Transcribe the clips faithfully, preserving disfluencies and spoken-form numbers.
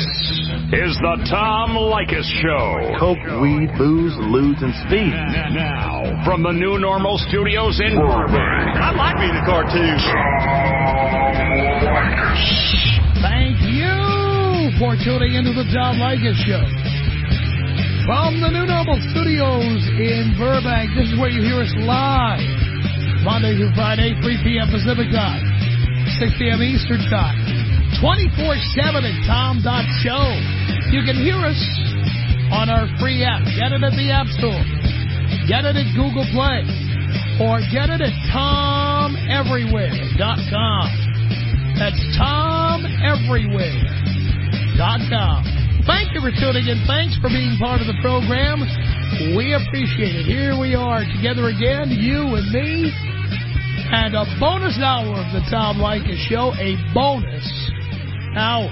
This is the Tom Leykis Show. Coke, weed, booze, lewds, and speed. Now, from the New Normal Studios in Burbank. I like being a cartoon. Tom Leykis. Thank you for tuning into the Tom Leykis Show. From the New Normal Studios in Burbank, this is where you hear us live. Monday through Friday, three p.m. Pacific Time, six p.m. Eastern Time. twenty-four seven at tom dot show. You can hear us on our free app. Get it at the App Store. Get it at Google Play. Or get it at tom everywhere dot com. That's tom everywhere dot com. Thank you for tuning in. Thanks for being part of the program. We appreciate it. Here we are together again, you and me, and a bonus hour of the Tom Leykis Show, a bonus hour.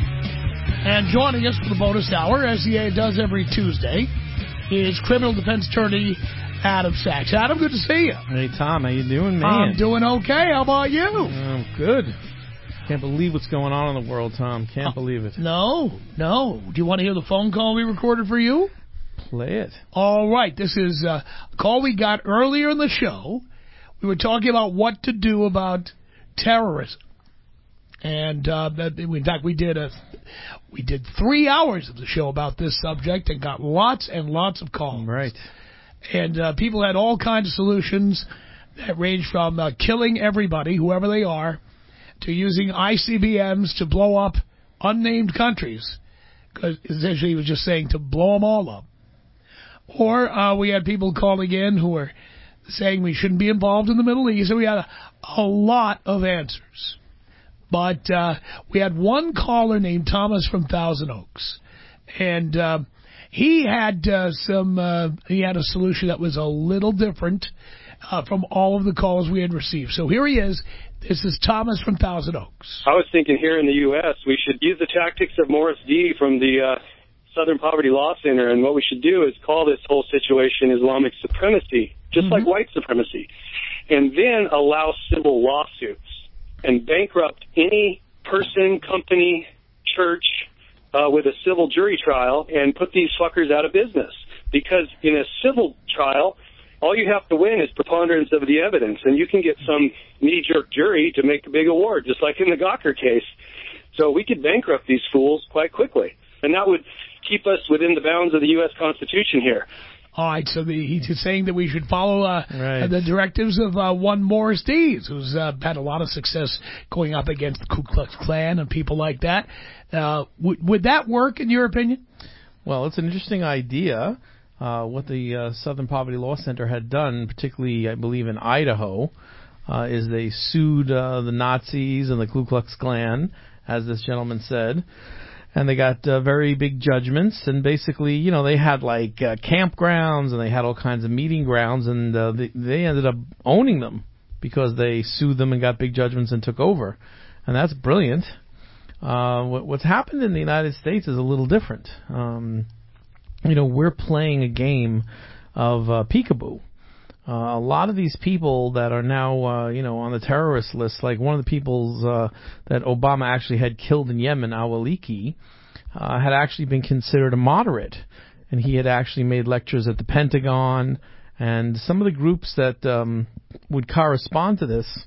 And joining us for the bonus hour, as he does every Tuesday, is criminal defense attorney Adam Sachs. Adam, good to see you. Hey, Tom, how you doing, man? I'm doing okay. How about you? I'm good. Can't believe what's going on in the world, Tom. Can't uh, believe it. No, no. Do you want to hear the phone call we recorded for you? Play it. All right. This is a call we got earlier in the show. We were talking about what to do about terrorism. And, uh, in fact, we did a, we did three hours of the show about this subject and got lots and lots of calls. Right. And uh, people had all kinds of solutions that range from uh, killing everybody, whoever they are, to using I C B Ms to blow up unnamed countries, because essentially he was just saying to blow them all up. Or uh, we had people calling in who were saying we shouldn't be involved in the Middle East, and we had a, a lot of answers. But uh, we had one caller named Thomas from Thousand Oaks, and uh, he had uh, some. Uh, he had a solution that was a little different uh, from all of the calls we had received. So here he is. This is Thomas from Thousand Oaks. I was thinking here in the U S we should use the tactics of Morris D. from the uh, Southern Poverty Law Center, and what we should do is call this whole situation Islamic supremacy, just mm-hmm. like white supremacy, and then allow civil lawsuits and bankrupt any person, company, church uh, with a civil jury trial and put these fuckers out of business. Because in a civil trial, all you have to win is preponderance of the evidence, and you can get some knee-jerk jury to make a big award, just like in the Gawker case. So we could bankrupt these fools quite quickly, and that would keep us within the bounds of the U S Constitution here. All right, so the, he's saying that we should follow uh, right. the directives of uh, one Morris Dees, who's uh, had a lot of success going up against the Ku Klux Klan and people like that. Uh, w- would that work, in your opinion? Well, it's an interesting idea. Uh, what the uh, Southern Poverty Law Center had done, particularly, I believe, in Idaho, uh, is they sued uh, the Nazis and the Ku Klux Klan, as this gentleman said. And they got uh, very big judgments, and basically, you know, they had like uh, campgrounds and they had all kinds of meeting grounds, and uh, they, they ended up owning them because they sued them and got big judgments and took over. And that's brilliant. Uh, what, what's happened in the United States is a little different. Um, you know, we're playing a game of uh, peekaboo. Uh, a lot of these people that are now, uh, you know, on the terrorist list, like one of the people uh, that Obama actually had killed in Yemen, al-Awlaki, uh, had actually been considered a moderate. And he had actually made lectures at the Pentagon. And some of the groups that um, would correspond to this,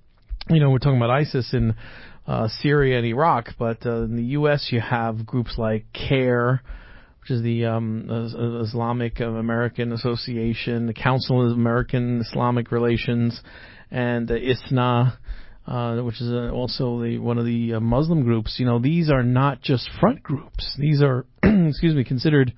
you know, we're talking about ISIS in uh, Syria and Iraq, but uh, in the U S you have groups like CARE, which is the um, Islamic American Association, the Council of American Islamic Relations, and uh, ISNA, uh, which is uh, also the, one of the uh, Muslim groups. You know, these are not just front groups. These are, excuse me, considered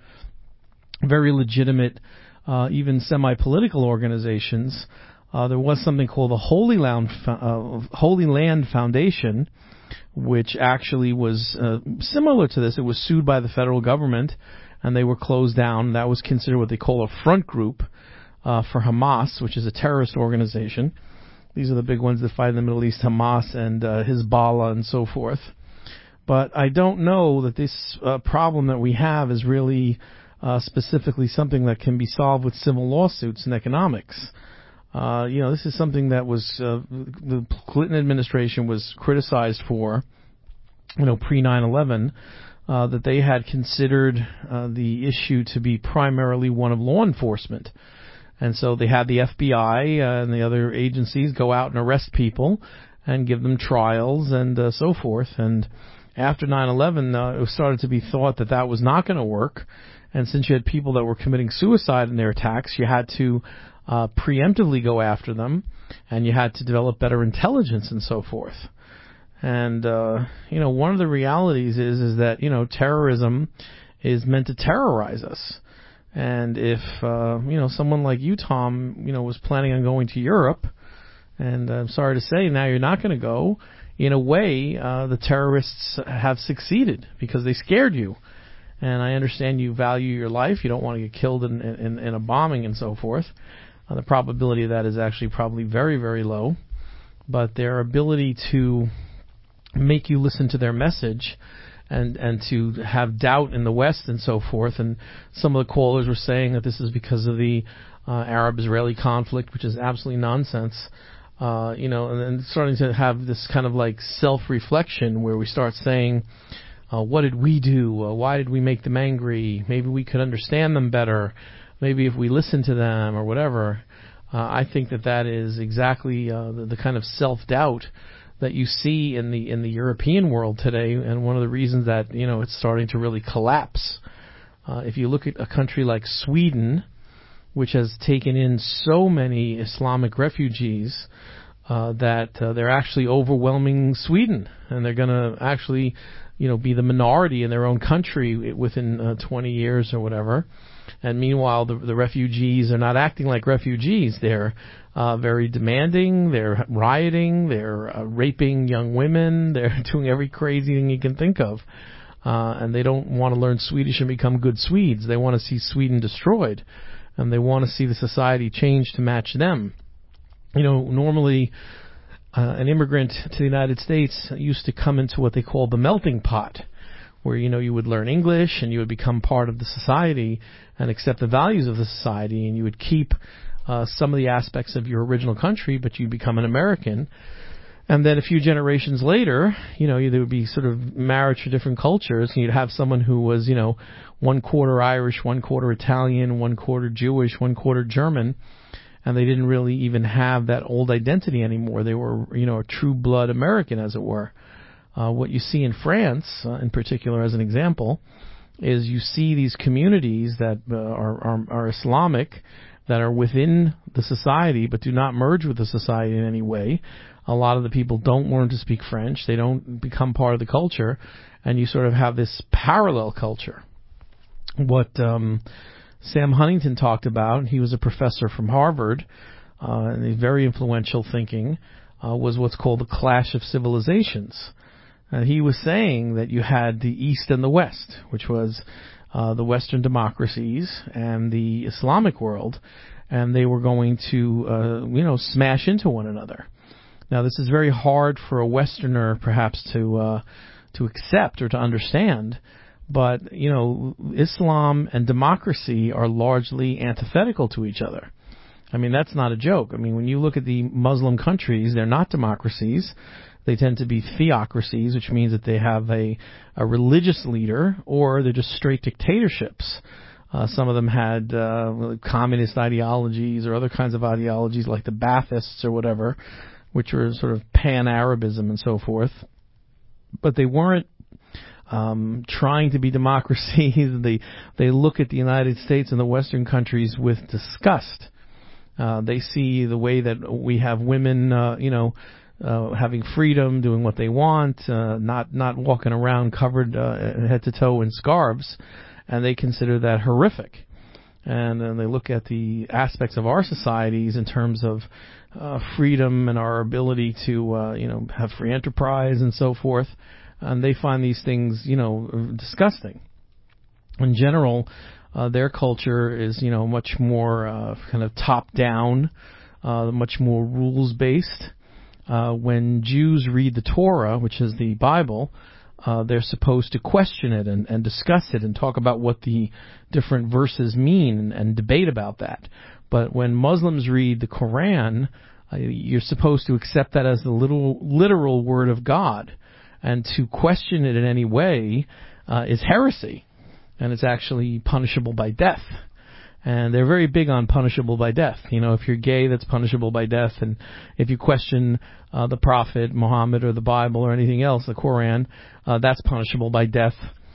very legitimate, uh, even semi-political organizations. Uh, there was something called the Holy Land, uh, Holy Land Foundation, which actually was uh, similar to this. It was sued by the federal government, and they were closed down. That was considered what they call a front group uh, for Hamas, which is a terrorist organization. These are the big ones that fight in the Middle East, Hamas and uh, Hezbollah and so forth. But I don't know that this uh, problem that we have is really uh, specifically something that can be solved with civil lawsuits and economics. Uh, you know, this is something that was uh, the Clinton administration was criticized for, you know, pre nine eleven, uh, that they had considered uh, the issue to be primarily one of law enforcement. And so they had the F B I uh, and the other agencies go out and arrest people and give them trials and uh, so forth. And after nine eleven, uh, it started to be thought that that was not going to work. And since you had people that were committing suicide in their attacks, you had to uh, preemptively go after them, and you had to develop better intelligence and so forth. And, uh, you know, one of the realities is, is that, you know, terrorism is meant to terrorize us. And if, uh, you know, someone like you, Tom, you know, was planning on going to Europe, and I'm sorry to say now you're not going to go, in a way, uh, the terrorists have succeeded because they scared you. And I understand you value your life. You don't want to get killed in, in, in a bombing and so forth. Uh, the probability of that is actually probably very, very low. But their ability to make you listen to their message and, and to have doubt in the West and so forth. And some of the callers were saying that this is because of the uh, Arab-Israeli conflict, which is absolutely nonsense. Uh, you know, and, and starting to have this kind of like self-reflection where we start saying, Uh, what did we do? Uh, why did we make them angry? Maybe we could understand them better. Maybe if we listened to them or whatever. Uh, I think that that is exactly uh, the, the kind of self-doubt that you see in the in the European world today, and one of the reasons that, you know, it's starting to really collapse. Uh, if you look at a country like Sweden, which has taken in so many Islamic refugees, uh, that uh, they're actually overwhelming Sweden, and they're going to actually, you know, be the minority in their own country within uh, twenty years or whatever. And meanwhile, the, the refugees are not acting like refugees. They're uh, very demanding. They're rioting. They're uh, raping young women. They're doing every crazy thing you can think of. Uh, and they don't want to learn Swedish and become good Swedes. They want to see Sweden destroyed. And they want to see the society change to match them. You know, normally uh, an immigrant to the United States used to come into what they call the melting pot, where, you know, you would learn English and you would become part of the society and accept the values of the society, and you would keep uh, some of the aspects of your original country, but you'd become an American. And then a few generations later, you know, there would be sort of marriage for different cultures, and you'd have someone who was, you know, one quarter Irish, one quarter Italian, one quarter Jewish, one quarter German, and they didn't really even have that old identity anymore. They were, you know, a true blood American, as it were. Uh, what you see in France, uh, in particular, as an example, is you see these communities that uh, are, are, are Islamic, that are within the society but do not merge with the society in any way. A lot of the people don't learn to speak French. They don't become part of the culture, and you sort of have this parallel culture. What um, Sam Huntington talked about, he was a professor from Harvard, uh, and he's very influential thinking, uh, was what's called the clash of civilizations. And he was saying that you had the East and the West, which was uh, the Western democracies and the Islamic world, and they were going to, uh, you know, smash into one another. Now, this is very hard for a Westerner, perhaps, to uh, to accept or to understand, but, you know, Islam and democracy are largely antithetical to each other. I mean, that's not a joke. I mean, when you look at the Muslim countries, they're not democracies. They tend to be theocracies, which means that they have a, a religious leader, or they're just straight dictatorships. Uh, some of them had uh, communist ideologies or other kinds of ideologies like the Baathists or whatever, which were sort of pan-Arabism and so forth. But they weren't um, trying to be democracies. they they look at the United States and the Western countries with disgust. Uh, they see the way that we have women, uh, you know, Uh, having freedom, doing what they want, uh, not not walking around covered uh, head to toe in scarves, and they consider that horrific. And then they look at the aspects of our societies in terms of uh, freedom and our ability to, uh, you know, have free enterprise and so forth, and they find these things, you know, disgusting. In general, uh, their culture is, you know, much more uh, kind of top down, uh, much more rules based. Uh, when Jews read the Torah, which is the Bible, uh, they're supposed to question it and, and discuss it and talk about what the different verses mean and, and debate about that. But when Muslims read the Quran, uh, you're supposed to accept that as the little, literal word of God. And to question it in any way uh, is heresy, and it's actually punishable by death. And they're very big on punishable by death. You know, if you're gay, that's punishable by death. And if you question uh, the Prophet, Muhammad, or the Bible, or anything else, the Quran, uh, that's punishable by death.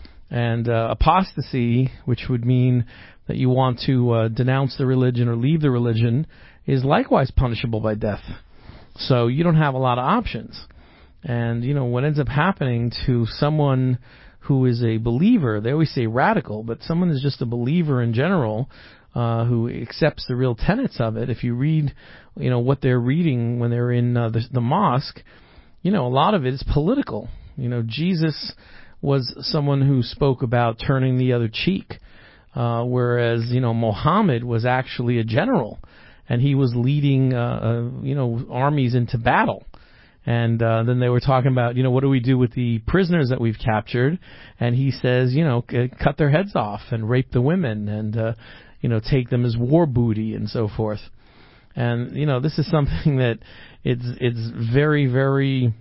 And uh, apostasy, which would mean that you want to uh, denounce the religion or leave the religion, is likewise punishable by death. So you don't have a lot of options. And, you know, what ends up happening to someone who is a believer, they always say radical, but someone who's just a believer in general, uh, who accepts the real tenets of it, if you read, you know, what they're reading when they're in uh, the, the mosque, you know, a lot of it is political. You know, Jesus was someone who spoke about turning the other cheek, uh, whereas, you know, Muhammad was actually a general, and he was leading, uh, uh, you know, armies into battle. And uh, then they were talking about, you know, what do we do with the prisoners that we've captured? And he says, you know, c- cut their heads off and rape the women and, uh, you know, take them as war booty and so forth. And, you know, this is something that it's it's very, very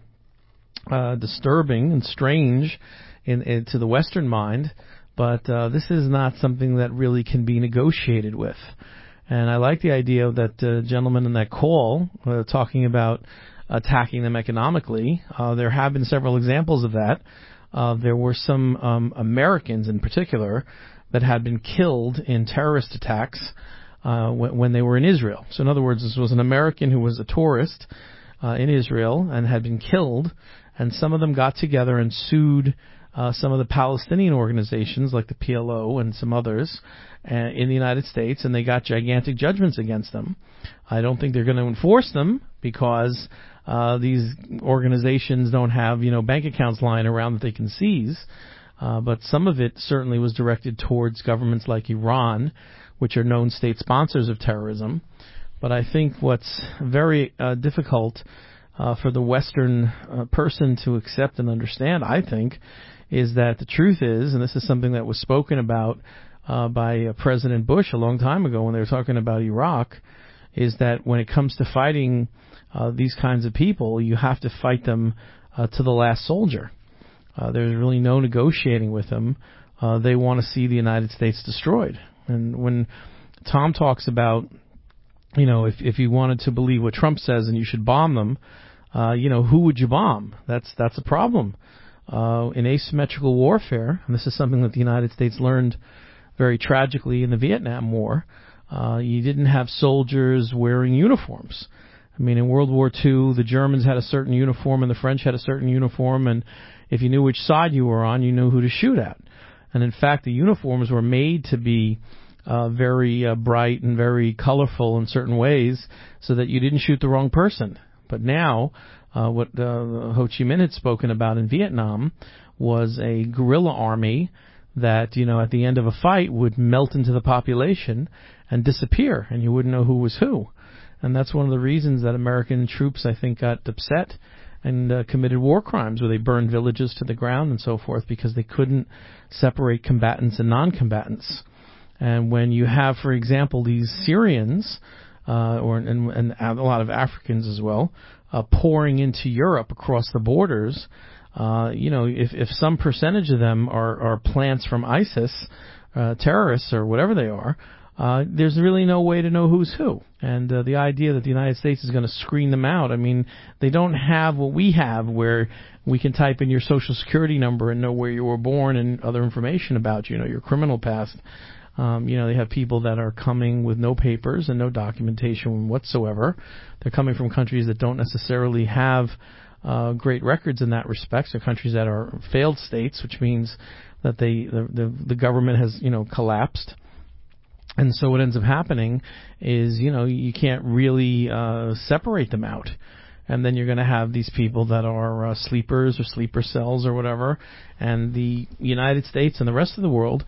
uh, disturbing and strange in, in to the Western mind. But uh, this is not something that really can be negotiated with. And I like the idea of that uh, gentleman in that call uh, talking about attacking them economically. Uh, there have been several examples of that. Uh, there were some um, Americans in particular that had been killed in terrorist attacks uh, when, when they were in Israel. So in other words, this was an American who was a tourist uh, in Israel and had been killed, and some of them got together and sued uh, some of the Palestinian organizations like the P L O and some others uh, in the United States, and they got gigantic judgments against them. I don't think they're going to enforce them because Uh, these organizations don't have, you know, bank accounts lying around that they can seize. Uh, but some of it certainly was directed towards governments like Iran, which are known state sponsors of terrorism. But I think what's very uh, difficult uh, for the Western uh, person to accept and understand, I think, is that the truth is, and this is something that was spoken about uh, by uh, President Bush a long time ago when they were talking about Iraq, is that when it comes to fighting Uh, these kinds of people, you have to fight them uh, to the last soldier. Uh, there's really no negotiating with them. Uh, they want to see the United States destroyed. And when Tom talks about, you know, if if you wanted to believe what Trump says and you should bomb them, uh, you know, who would you bomb? That's that's a problem. Uh, in asymmetrical warfare, and this is something that the United States learned very tragically in the Vietnam War, uh, you didn't have soldiers wearing uniforms. I mean, in World War Two, the Germans had a certain uniform and the French had a certain uniform, and if you knew which side you were on, you knew who to shoot at. And in fact, the uniforms were made to be uh, very uh, bright and very colorful in certain ways so that you didn't shoot the wrong person. But now, uh, what uh, Ho Chi Minh had spoken about in Vietnam was a guerrilla army that, you know, at the end of a fight would melt into the population and disappear, and you wouldn't know who was who. And that's one of the reasons that American troops, I think, got upset and uh, committed war crimes where they burned villages to the ground and so forth because they couldn't separate combatants and non-combatants. And when you have, for example, these Syrians, uh, or and, and a lot of Africans as well, uh, pouring into Europe across the borders, uh, you know, if, if some percentage of them are, are plants from ISIS, uh, terrorists or whatever they are, Uh, there's really no way to know who's who. And uh, the idea that the United States is going to screen them out, I mean, they don't have what we have where we can type in your social security number and know where you were born and other information about you, you know, your criminal past. Um, you know, they have people that are coming with no papers and no documentation whatsoever. They're coming from countries that don't necessarily have uh, great records in that respect. So countries that are failed states, which means that they the, the, the government has, you know, collapsed. And so what ends up happening is, you know, you can't really uh, separate them out. And then you're going to have these people that are uh, sleepers or sleeper cells or whatever. And the United States and the rest of the world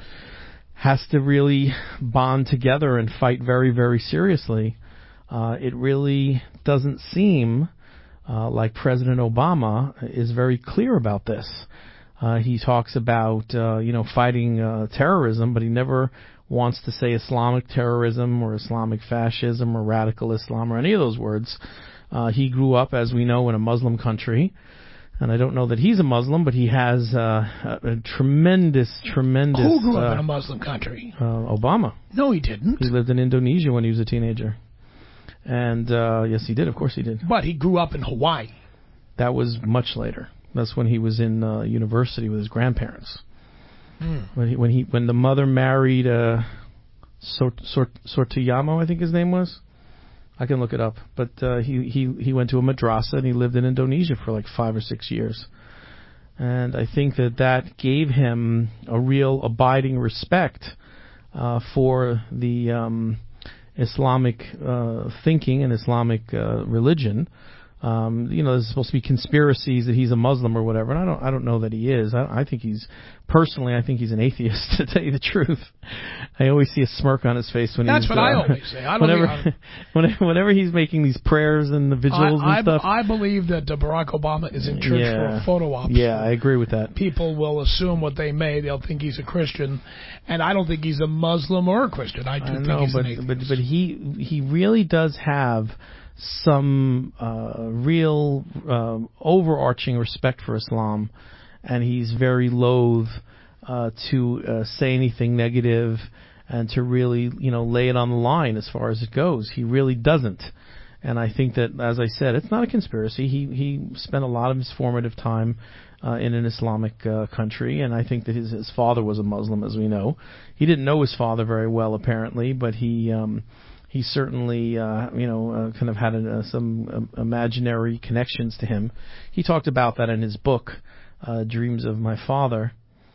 has to really bond together and fight very, very seriously. Uh, it really doesn't seem uh, like President Obama is very clear about this. Uh, he talks about, uh, you know, fighting uh, terrorism, but he never wants to say Islamic terrorism or Islamic fascism or radical Islam or any of those words. Uh, he grew up, as we know, in a Muslim country. And I don't know that he's a Muslim, but he has uh, a, a tremendous, tremendous... Who grew up uh, in a Muslim country? Uh, Obama. No, he didn't. He lived in Indonesia when he was a teenager. And, uh, yes, he did. Of course he did. But he grew up in Hawaii. That was much later. That's when he was in uh, university with his grandparents. Mm. When he, when he, when the mother married uh, Sort, Sort, Sortuyamo, I think his name was. I can look it up. But uh, he, he, he went to a madrasa and he lived in Indonesia for like five or six years. And I think that that gave him a real abiding respect uh, for the um, Islamic uh, thinking and Islamic uh, religion. Um, you know, there's supposed to be conspiracies that he's a Muslim or whatever, and I don't, I don't know that he is. I, I think he's, personally, I think he's an atheist, to tell you the truth. I always see a smirk on his face when That's he's... That's what uh, I always say. I don't whenever, think whenever, whenever he's making these prayers and the vigils I, and stuff. I, I believe that uh, Barack Obama is in church yeah, for a photo op. Yeah, I agree with that. People will assume what they may. They'll think he's a Christian, and I don't think he's a Muslim or a Christian. I do I think know, he's but, an atheist. But, but he, he really does have some uh, real um, overarching respect for Islam, and he's very loath uh, to uh, say anything negative and to really, you know, lay it on the line as far as it goes. He really doesn't. And I think that, as I said, it's not a conspiracy. He he spent a lot of his formative time uh, in an Islamic uh, country, and I think that his, his father was a Muslim, as we know. He didn't know his father very well, apparently, but he... Um, He certainly, uh, you know, uh, kind of had a, uh, some uh, imaginary connections to him. He talked about that in his book, uh, Dreams of My Father.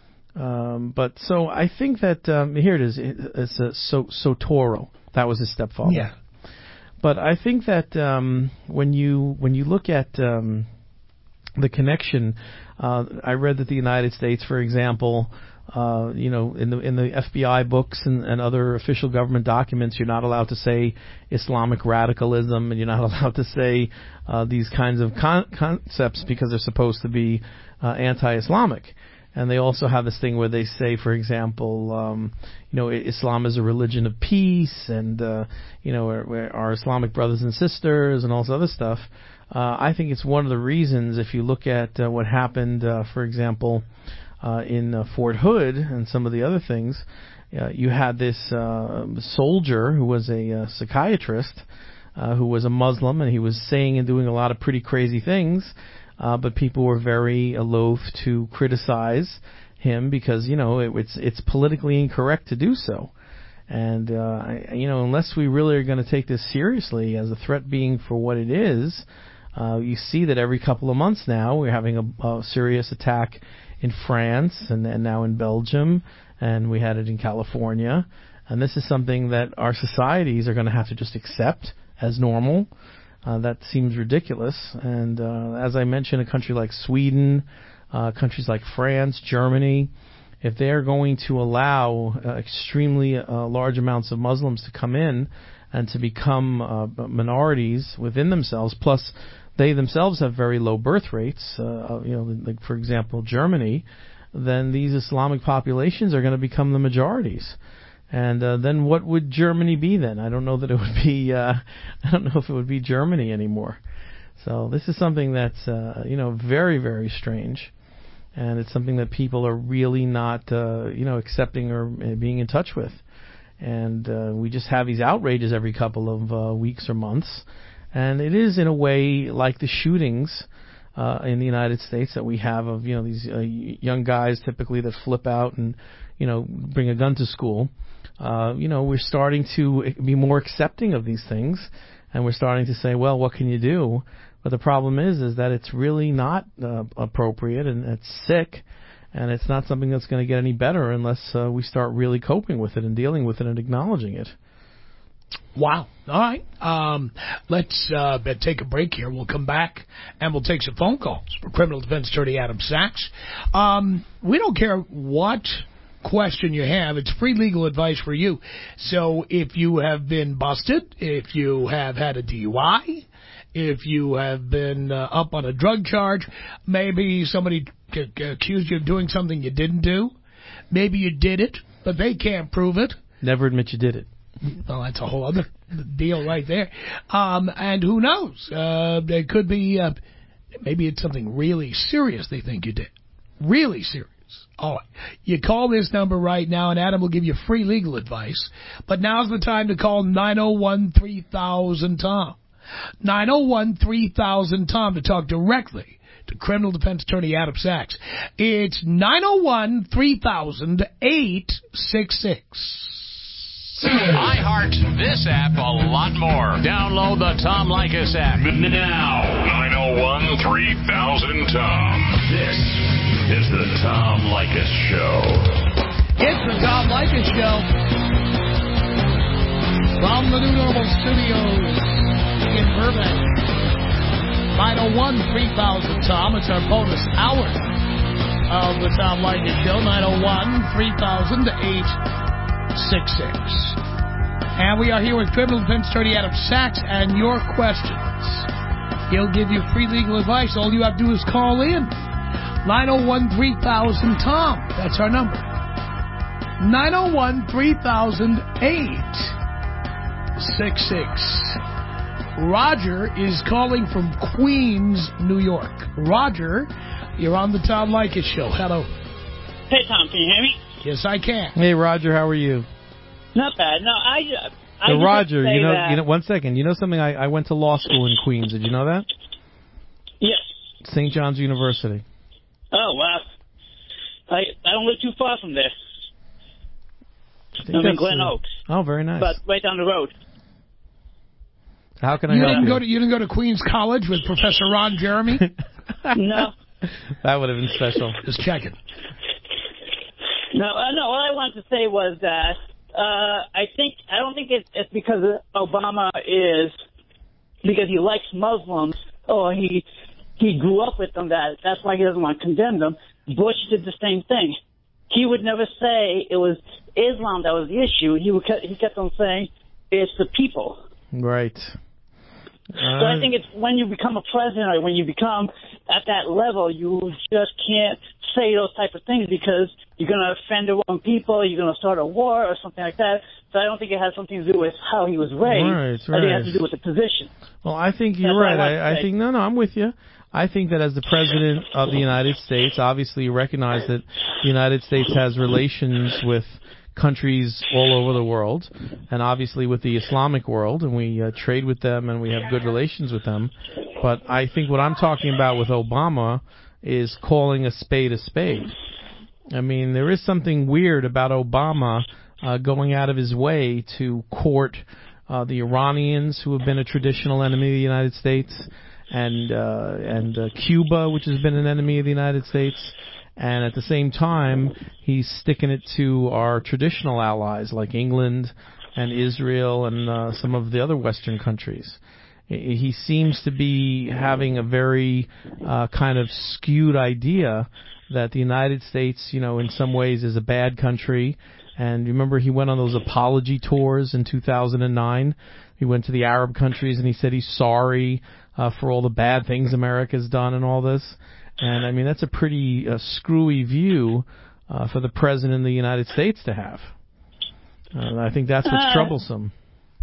Um, but so I think that, um, here it is, it's a so, Sotoro. That was his stepfather. Yeah. But I think that um, when you when you look at um, the connection, uh, I read that the United States, for example, Uh, you know, in the in the F B I books and, and other official government documents, you're not allowed to say Islamic radicalism, and you're not allowed to say uh, these kinds of con- concepts because they're supposed to be uh, anti-Islamic. And they also have this thing where they say, for example, um, you know, Islam is a religion of peace, and uh, you know, we're, we're our Islamic brothers and sisters, and all this other stuff. Uh, I think it's one of the reasons, if you look at uh, what happened, uh, for example. Uh, in uh, Fort Hood and some of the other things, uh, you had this uh, soldier who was a uh, psychiatrist uh, who was a Muslim, and he was saying and doing a lot of pretty crazy things, uh, but people were very uh, loath to criticize him because, you know, it, it's it's politically incorrect to do so. And, uh, I, you know, unless we really are going to take this seriously as a threat being for what it is, uh, you see that every couple of months now we're having a, a serious attack in France and, and now in Belgium, and we had it in California. And this is something that our societies are going to have to just accept as normal. Uh, that seems ridiculous. And uh, as I mentioned, a country like Sweden, uh, countries like France, Germany, if they're going to allow uh, extremely uh, large amounts of Muslims to come in and to become uh, minorities within themselves, plus they themselves have very low birth rates, uh, you know, like, for example, Germany, then these Islamic populations are going to become the majorities. And uh, then what would Germany be then? I don't know that it would be, uh, I don't know if it would be Germany anymore. So this is something that's, uh, you know, very, very strange. And it's something that people are really not, uh, you know, accepting or being in touch with. And uh, we just have these outrages every couple of uh, weeks or months. And it is, in a way, like the shootings uh, in the United States that we have of, you know, these uh, young guys typically that flip out and, you know, bring a gun to school. Uh, you know, we're starting to be more accepting of these things, and we're starting to say, well, what can you do? But the problem is, is that it's really not uh, appropriate, and it's sick, and it's not something that's going to get any better unless uh, we start really coping with it and dealing with it and acknowledging it. Wow. All right. Um, let's uh, take a break here. We'll come back, and we'll take some phone calls for criminal defense attorney Adam Sachs. Um, we don't care what question you have. It's free legal advice for you. So if you have been busted, if you have had a D U I, if you have been uh, up on a drug charge, maybe somebody c- c- accused you of doing something you didn't do, maybe you did it, but they can't prove it. Never admit you did it. Well, that's a whole other deal right there. Um, and who knows? Uh, there could be uh, Maybe it's something really serious they think you did. Really serious. All right. You call this number right now, and Adam will give you free legal advice. But now's the time to call nine oh one, three thousand, Tom. nine oh one, three thousand, Tom to talk directly to criminal defense attorney Adam Sachs. It's nine oh one, three thousand, eight six six. I heart this app a lot more. Download the Tom Leykis app now. nine oh one, three thousand, Tom. This is the Tom Leykis Show. It's the Tom Leykis Show from the New Normal Studios in Burbank. nine oh one, three thousand, Tom. It's our bonus hour of the Tom Leykis Show. nine oh one, three thousand, eight six six. And we are here with criminal defense attorney Adam Sachs and your questions. He'll give you free legal advice. All you have to do is call in. nine oh one, three thousand, Tom. That's our number. nine oh one, three thousand, eight six six. Roger is calling from Queens, New York. Roger, you're on the Tom Leykis Show. Hello. Hey, Tom, can you hear me? Yes, I can. Hey, Roger, how are you? Not bad. No, I. I so just Roger, say you know, that, you know, one second. You know something? I, I went to law school in Queens. Did you know that? Yes. Saint John's University. Oh wow. I I don't live too far from there. I I'm in Glen uh, Oaks. Oh, very nice. But right down the road. How can I you help didn't you? Go to, you didn't go to Queens College with Professor Ron Jeremy? No. That would have been special. Just checking. No, uh, no. What I wanted to say was that uh, I think I don't think it's, it's because Obama is because he likes Muslims or he he grew up with them that that's why he doesn't want to condemn them. Bush did the same thing. He would never say it was Islam that was the issue. He would he kept on saying it's the people. Right. So I think it's when you become a president or when you become at that level, you just can't say those type of things because you're going to offend the wrong people, you're going to start a war or something like that. So I don't think it has something to do with how he was raised. Right, right. I think it has to do with the position. Well, I think you're That's right. I, I, I think, no, no, I'm with you. I think that as the President of the United States, obviously you recognize that the United States has relations with countries all over the world, and obviously with the Islamic world, and we uh, trade with them and we have good relations with them. But I think what I'm talking about with Obama is calling a spade a spade. I mean, there is something weird about Obama uh, going out of his way to court uh, the Iranians, who have been a traditional enemy of the United States, and uh, and uh, Cuba, which has been an enemy of the United States. And at the same time, he's sticking it to our traditional allies like England and Israel and uh, some of the other Western countries. He seems to be having a very uh, kind of skewed idea that the United States, you know, in some ways is a bad country. And remember, he went on those apology tours in two thousand nine. He went to the Arab countries and he said he's sorry uh, for all the bad things America's done and all this. And, I mean, that's a pretty uh, screwy view uh, for the President of the United States to have. Uh, I think that's what's uh, troublesome.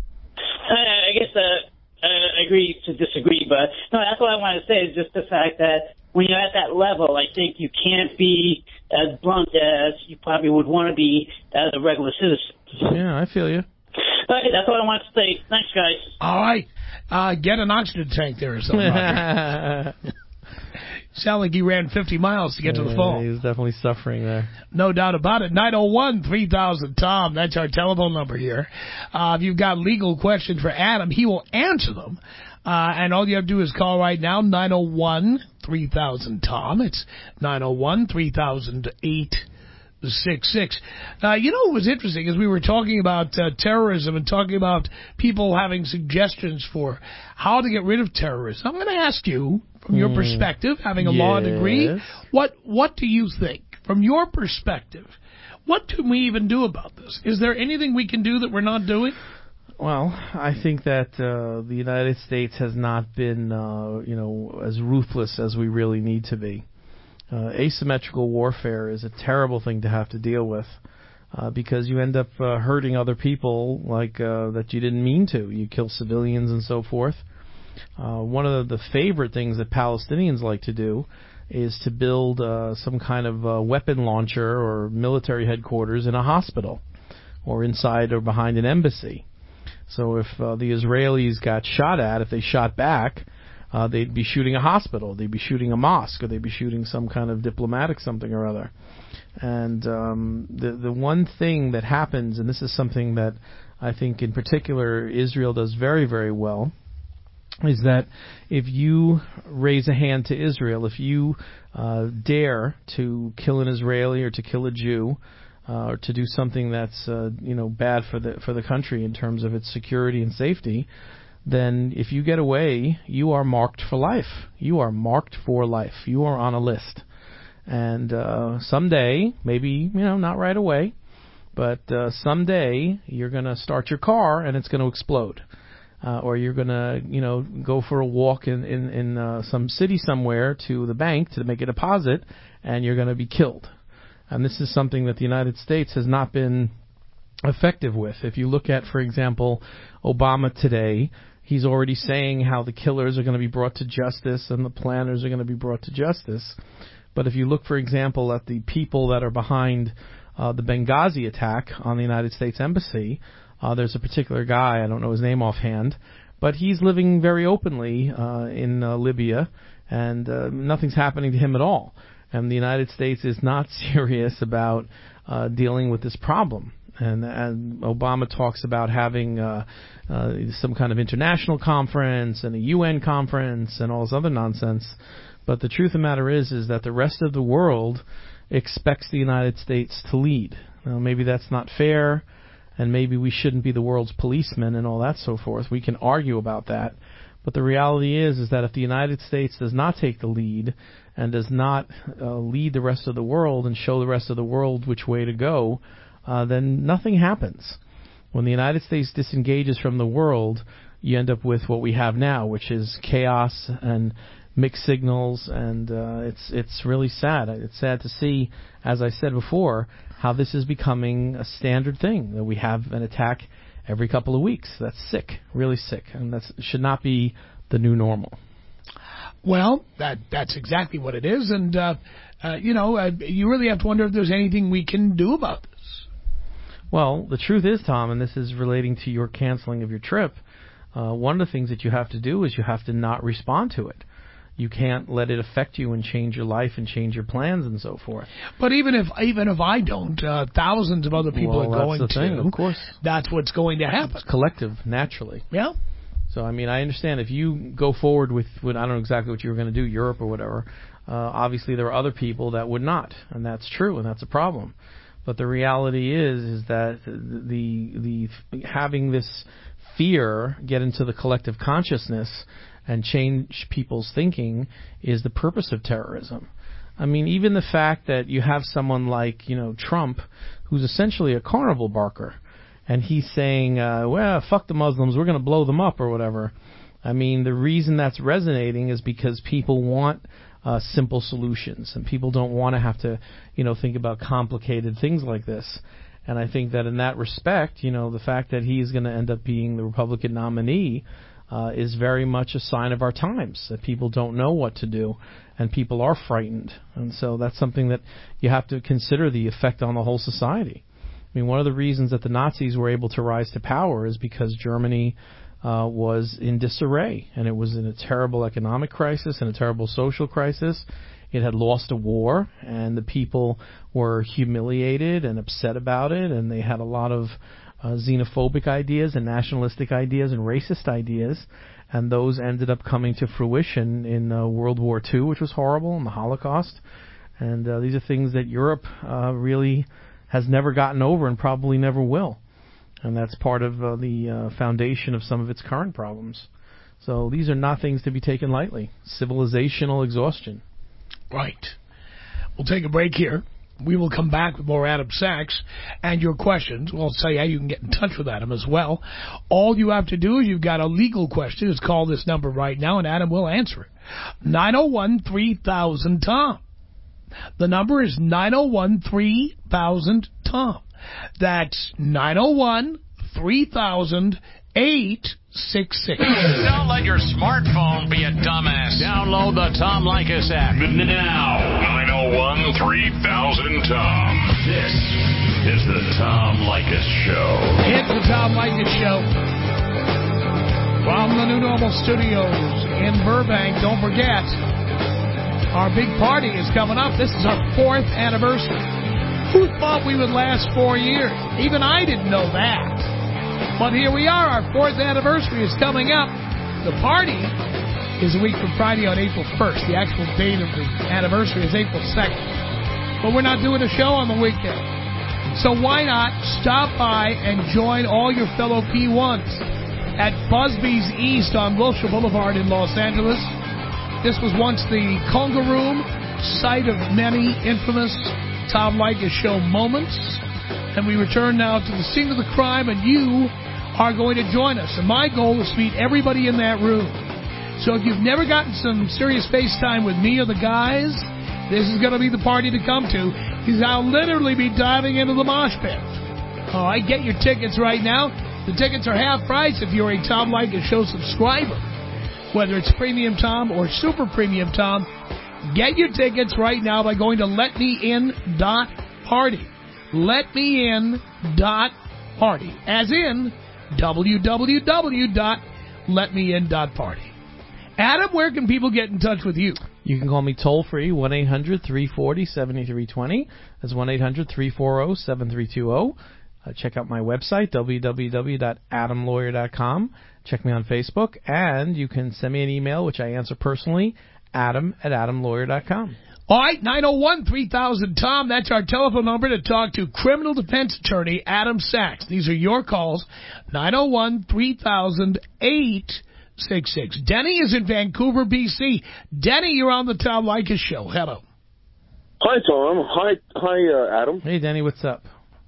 I guess uh, I agree to disagree, but no, that's what I want to say is just the fact that when you're at that level, I think you can't be as blunt as you probably would want to be as a regular citizen. Yeah, I feel you. Okay, that's what I want to say. Thanks, guys. All right. Uh, get an oxygen tank there or something. Sound like he ran fifty miles to get yeah, to the phone. He was definitely suffering there. No doubt about it. nine oh one, three thousand, Tom. That's our telephone number here. Uh, if you've got legal questions for Adam, he will answer them. Uh, and all you have to do is call right now, nine oh one, three thousand, Tom. It's nine oh one, three thousand, eight six six. Uh, you know what was interesting is we were talking about uh, terrorism and talking about people having suggestions for how to get rid of terrorism. I'm going to ask you, from your mm. perspective, having a yes. law degree, what what do you think, from your perspective, what can we even do about this? Is there anything we can do that we're not doing? Well, I think that uh, the United States has not been, uh, you know, as ruthless as we really need to be. Uh, asymmetrical warfare is a terrible thing to have to deal with uh, because you end up uh, hurting other people like uh, that you didn't mean to. You kill civilians and so forth. Uh, one of the, the favorite things that Palestinians like to do is to build uh, some kind of uh, weapon launcher or military headquarters in a hospital or inside or behind an embassy. So if uh, the Israelis got shot at, if they shot back, uh, they'd be shooting a hospital, they'd be shooting a mosque, or they'd be shooting some kind of diplomatic something or other. And um, the the one thing that happens, and this is something that I think in particular Israel does very, very well, is that if you raise a hand to Israel, if you uh, dare to kill an Israeli or to kill a Jew, uh, or to do something that's uh, you know bad for the for the country in terms of its security and safety, then if you get away, you are marked for life. You are marked for life. You are on a list. And uh, someday, maybe you know not right away, but uh, someday you're going to start your car and it's going to explode. Uh, or you're going to, you know, go for a walk in, in, in uh, some city somewhere to the bank to make a deposit, and you're going to be killed. And this is something that the United States has not been effective with. If you look at, for example, Obama today, he's already saying how the killers are going to be brought to justice and the planners are going to be brought to justice. But if you look, for example, at the people that are behind uh, the Benghazi attack on the United States Embassy, Uh, there's a particular guy, I don't know his name offhand, but he's living very openly uh, in uh, Libya, and uh, nothing's happening to him at all. And the United States is not serious about uh, dealing with this problem. And, and Obama talks about having uh, uh, some kind of international conference and a U N conference and all this other nonsense. But the truth of the matter is, is that the rest of the world expects the United States to lead. Now, maybe that's not fair. And maybe we shouldn't be the world's policemen and all that so forth. We can argue about that. But the reality is, is that if the United States does not take the lead and does not uh, lead the rest of the world and show the rest of the world which way to go, uh, then nothing happens. When the United States disengages from the world, you end up with what we have now, which is chaos and mixed signals, and uh, it's it's really sad. It's sad to see, as I said before, how this is becoming a standard thing, that we have an attack every couple of weeks. That's sick, really sick, and that should not be the new normal. Well, that that's exactly what it is, and uh, uh, you know, uh, you really have to wonder if there's anything we can do about this. Well, the truth is, Tom, and this is relating to your canceling of your trip, uh, one of the things that you have to do is you have to not respond to it. You can't let it affect you and change your life and change your plans and so forth. But even if even if I don't, uh, thousands of other people well, are going that's the to. Thing, of course. That's what's going to happen. It's collective, naturally. Yeah. So, I mean, I understand if you go forward with, with I don't know exactly what you were going to do, Europe or whatever, uh, obviously there are other people that would not, and that's true, and that's a problem. But the reality is, is that the the having this fear get into the collective consciousness and change people's thinking is the purpose of terrorism. I mean, even the fact that you have someone like, you know, Trump, who's essentially a carnival barker, and he's saying, uh, well, fuck the Muslims, we're going to blow them up or whatever. I mean, the reason that's resonating is because people want uh, simple solutions, and people don't want to have to, you know, think about complicated things like this. And I think that in that respect, you know, the fact that he's going to end up being the Republican nominee Uh, is very much a sign of our times, that people don't know what to do and people are frightened. And so that's something that you have to consider, the effect on the whole society. I mean, one of the reasons that the Nazis were able to rise to power is because Germany uh, was in disarray, and it was in a terrible economic crisis and a terrible social crisis. It had lost a war, and the people were humiliated and upset about it, and they had a lot of Uh, xenophobic ideas and nationalistic ideas and racist ideas, and those ended up coming to fruition in uh, World War Two, which was horrible, and the Holocaust. And uh, these are things that Europe uh, really has never gotten over and probably never will. And that's part of uh, the uh, foundation of some of its current problems. So these are not things to be taken lightly. Civilizational exhaustion. Right. We'll take a break here. We will come back with more Adam Sachs and your questions. We'll tell you how you can get in touch with Adam as well. All you have to do is, you've got a legal question, is call this number right now, and Adam will answer it. nine oh one, three thousand, Tom. The number is nine oh one, three thousand, Tom. That's nine oh one, three thousand, eight six six. Don't let your smartphone be a dumbass. Download the Tom Leykis app now. nine oh one, three thousand, Tom. This is the Tom Leykis Show. It's the Tom Leykis Show. From the New Normal Studios in Burbank. Don't forget, our big party is coming up. This is our fourth anniversary. Who thought we would last four years? Even I didn't know that. But here we are. Our fourth anniversary is coming up. The party is a week from Friday on April first. The actual date of the anniversary is April second. But we're not doing a show on the weekend. So why not stop by and join all your fellow P ones at Busby's East on Wilshire Boulevard in Los Angeles. This was once the Conga Room, site of many infamous Tom Leykis Show moments. And we return now to the scene of the crime, and you are going to join us. And my goal is to meet everybody in that room. So if you've never gotten some serious FaceTime with me or the guys, this is going to be the party to come to, because I'll literally be diving into the mosh pit. All right, get your tickets right now. The tickets are half price if you're a Tom Leykis Show subscriber. Whether it's Premium Tom or Super Premium Tom, get your tickets right now by going to let me in dot party. let me in dot party. As in w w w dot let me in dot party. Adam, where can people get in touch with you? You can call me toll-free, one eight hundred three four zero seven three two zero. That's one eight hundred three four zero seven three two zero. Uh, check out my website, w w w dot adam lawyer dot com. Check me on Facebook, and you can send me an email, which I answer personally, adam at adam lawyer dot com. All right, nine oh one, three thousand, Tom. That's our telephone number to talk to criminal defense attorney Adam Sachs. These are your calls, nine oh one, three thousand, eight six six. Denny is in Vancouver, B C. Denny, you're on the Tom Leykis Show. Hello. Hi, Tom. Hi, hi, uh, Adam. Hey, Denny, what's up?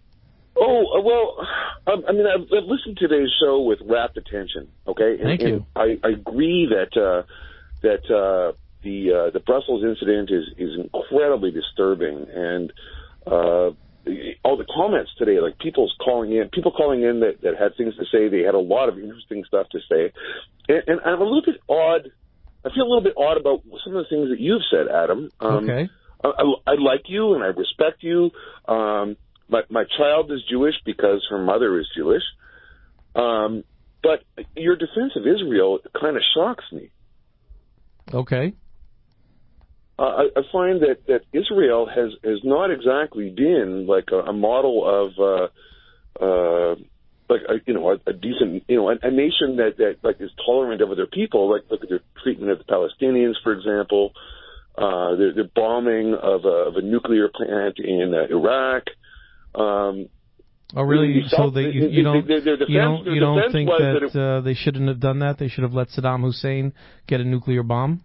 Oh, well, I, I mean, I've, I've listened to today's show with rapt attention, okay? And, Thank you. And I, I agree that uh, that uh, the uh, the Brussels incident is, is incredibly disturbing, and uh, all the comments today, like people's calling in, people calling in that, that had things to say, they had a lot of interesting stuff to say, and, and I'm a little bit odd, I feel a little bit odd about some of the things that you've said, Adam. Um, okay. I, I, I like you, and I respect you. Um My, my child is Jewish because her mother is Jewish. Um, but your defense of Israel kind of shocks me. Okay. Uh, I, I find that, that Israel has, has not exactly been like a, a model of, uh, uh, like, a, you know, a, a decent, you know, a, a nation that, that like is tolerant of other people. Like, look at their treatment of the Palestinians, for example. Uh, their, their bombing of a, of a nuclear plant in uh, Iraq. Um, oh, really? So they, you, you don't, their, their defense, you don't, you don't think that, that it, uh, they shouldn't have done that? They should have let Saddam Hussein get a nuclear bomb?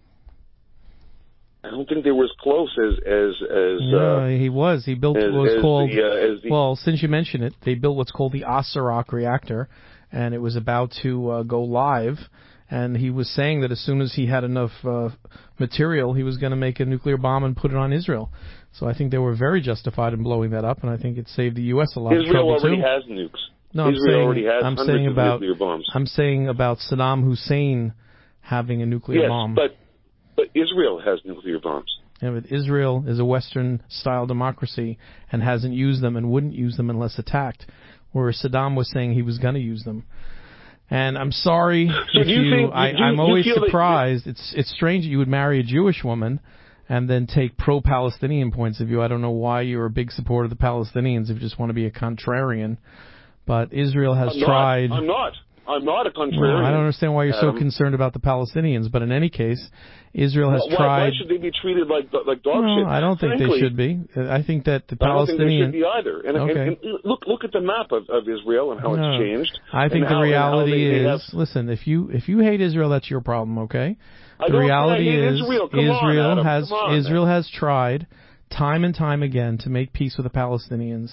I don't think they were as close as as as. Yeah, uh, he was. He built as, what was as called. The, uh, as the, well, since you mention it, they built what's called the Asarak reactor, and it was about to uh, go live. And he was saying that as soon as he had enough uh, material, he was going to make a nuclear bomb and put it on Israel. So I think they were very justified in blowing that up, and I think it saved the U S a lot Israel of trouble already too. has nukes. No, Israel I'm saying, already has I'm hundreds saying of about nuclear bombs. I'm saying about Saddam Hussein having a nuclear yes, bomb. but but Israel has nuclear bombs. Yeah, but Israel is a Western-style democracy and hasn't used them and wouldn't use them unless attacked, whereas Saddam was saying he was going to use them. And I'm sorry so if you, you, think, I, do, I'm do always you surprised. It's it's strange that you would marry a Jewish woman and then take pro-Palestinian points of view. I don't know why you're a big supporter of the Palestinians if you just want to be a contrarian. But Israel has I'm tried. Not, I'm not. I'm not a contrarian. Well, I don't understand why you're Adam. so concerned about the Palestinians. But in any case, Israel has why, tried. Why should they be treated like like dog no, shit? I don't think Frankly, they should be. I think that the I don't think they Palestinian. should be either. And, okay. and, and look look at the map of, of Israel and how no. it's changed. I think the how, reality they, is, they have... listen, if you if you hate Israel, that's your problem. Okay. I The don't reality I hate is Israel, Come Israel on, Adam. has Come on, Israel man. has tried time and time again to make peace with the Palestinians,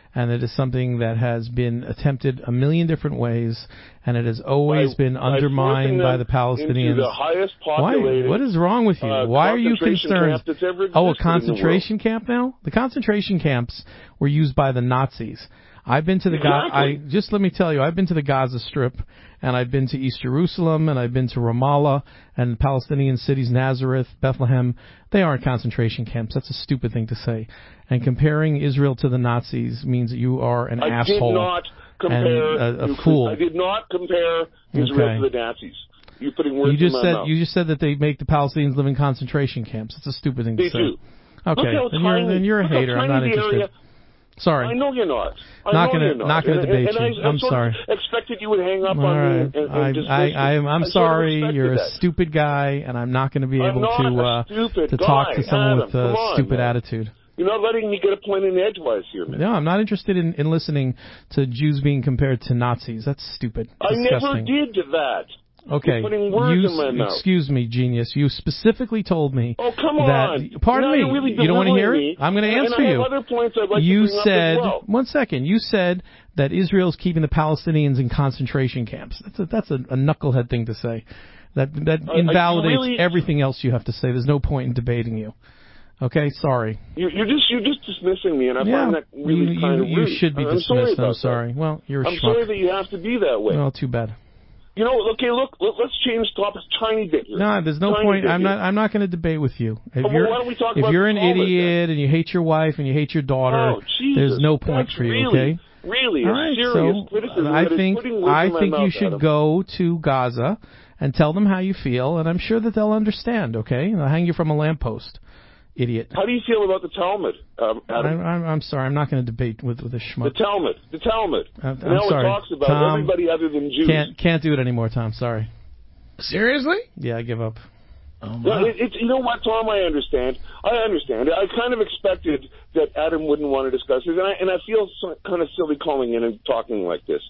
and it is something that has been attempted a million different ways, and it has always by, been undermined by the Palestinians. Into the highest populated, Why? What is wrong with you? Uh, Why are you concerned? Oh, a concentration camp now? The concentration camps were used by the Nazis. I've been to the exactly. Ga- I just let me tell you, I've been to the Gaza Strip, and I've been to East Jerusalem, and I've been to Ramallah, and Palestinian cities, Nazareth, Bethlehem. They aren't concentration camps. That's a stupid thing to say. And comparing Israel to the Nazis means that you are an I asshole did not compare, and a, a you, fool. I did not compare Israel Okay. to the Nazis. You're putting words you just in my said mouth. You just said that they make the Palestinians live in concentration camps. That's a stupid thing they to say. do. Okay, then you're, tiny, then you're a look how hater. I'm tiny not the interested. Area. Sorry. I know you're not. I not know gonna, you're not. not gonna and, debate and, and you. I, I I'm sort sorry. Of expected you would hang up All on right. me and, and, and dismiss I, me. I, I'm, I'm I sorry. Sort of You're that. a stupid guy, and I'm not going to be I'm able not to a uh, stupid to guy. talk to someone Adam, with a on, stupid man. attitude. You're not letting me get a point in edgewise here, man. No, I'm not interested in, in listening to Jews being compared to Nazis. That's stupid. I Disgusting. never did that. Okay. You're putting words you, in my mouth. Excuse me, genius. You specifically told me Oh, come that. on. Pardon now me. You're really you don't want to hear me, it? I'm going to and, answer and I you. have other points I'd like you to bring said up as well. one second. You said that Israel's keeping the Palestinians in concentration camps. That's a, that's a, a knucklehead thing to say. That that Uh, invalidates really, everything else you have to say. There's no point in debating you. Okay, sorry. You're, you're just you're just dismissing me, and I yeah, find that really you, kind you, of you rude. should be I'm dismissed. sorry about I'm sorry. That. Well, you're a I'm schmuck. sorry that you have to be that way. Well, too bad. You know, okay, look, look let's change topics a tiny bit here. No, there's no tiny point. bit I'm here. not. I'm not going to debate with you. If well, you're, why don't we talk if about you're an Talmud, idiot then? and you hate your wife and you hate your daughter, oh, Jesus, there's no point that's for you. Really, okay. really, All a right. serious So criticism I that is think putting words I in my think mouth, you should Adam. go to Gaza and tell them how you feel, and I'm sure that they'll understand. Okay. I'll hang you from a lamppost. Idiot. How do you feel about the Talmud, um, Adam? I'm, I'm, I'm sorry. I'm not going to debate with with a schmuck. The Talmud, the Talmud. I'm, and I'm how sorry. it talks about Tom, everybody other than Jews. Can't can't do it anymore, Tom. Sorry. Seriously? Yeah, I give up. Oh, Yeah, my. it, it, you know what, Tom? I understand. I understand. I kind of expected that Adam wouldn't want to discuss this, and I, and I feel so, kind of silly calling in and talking like this.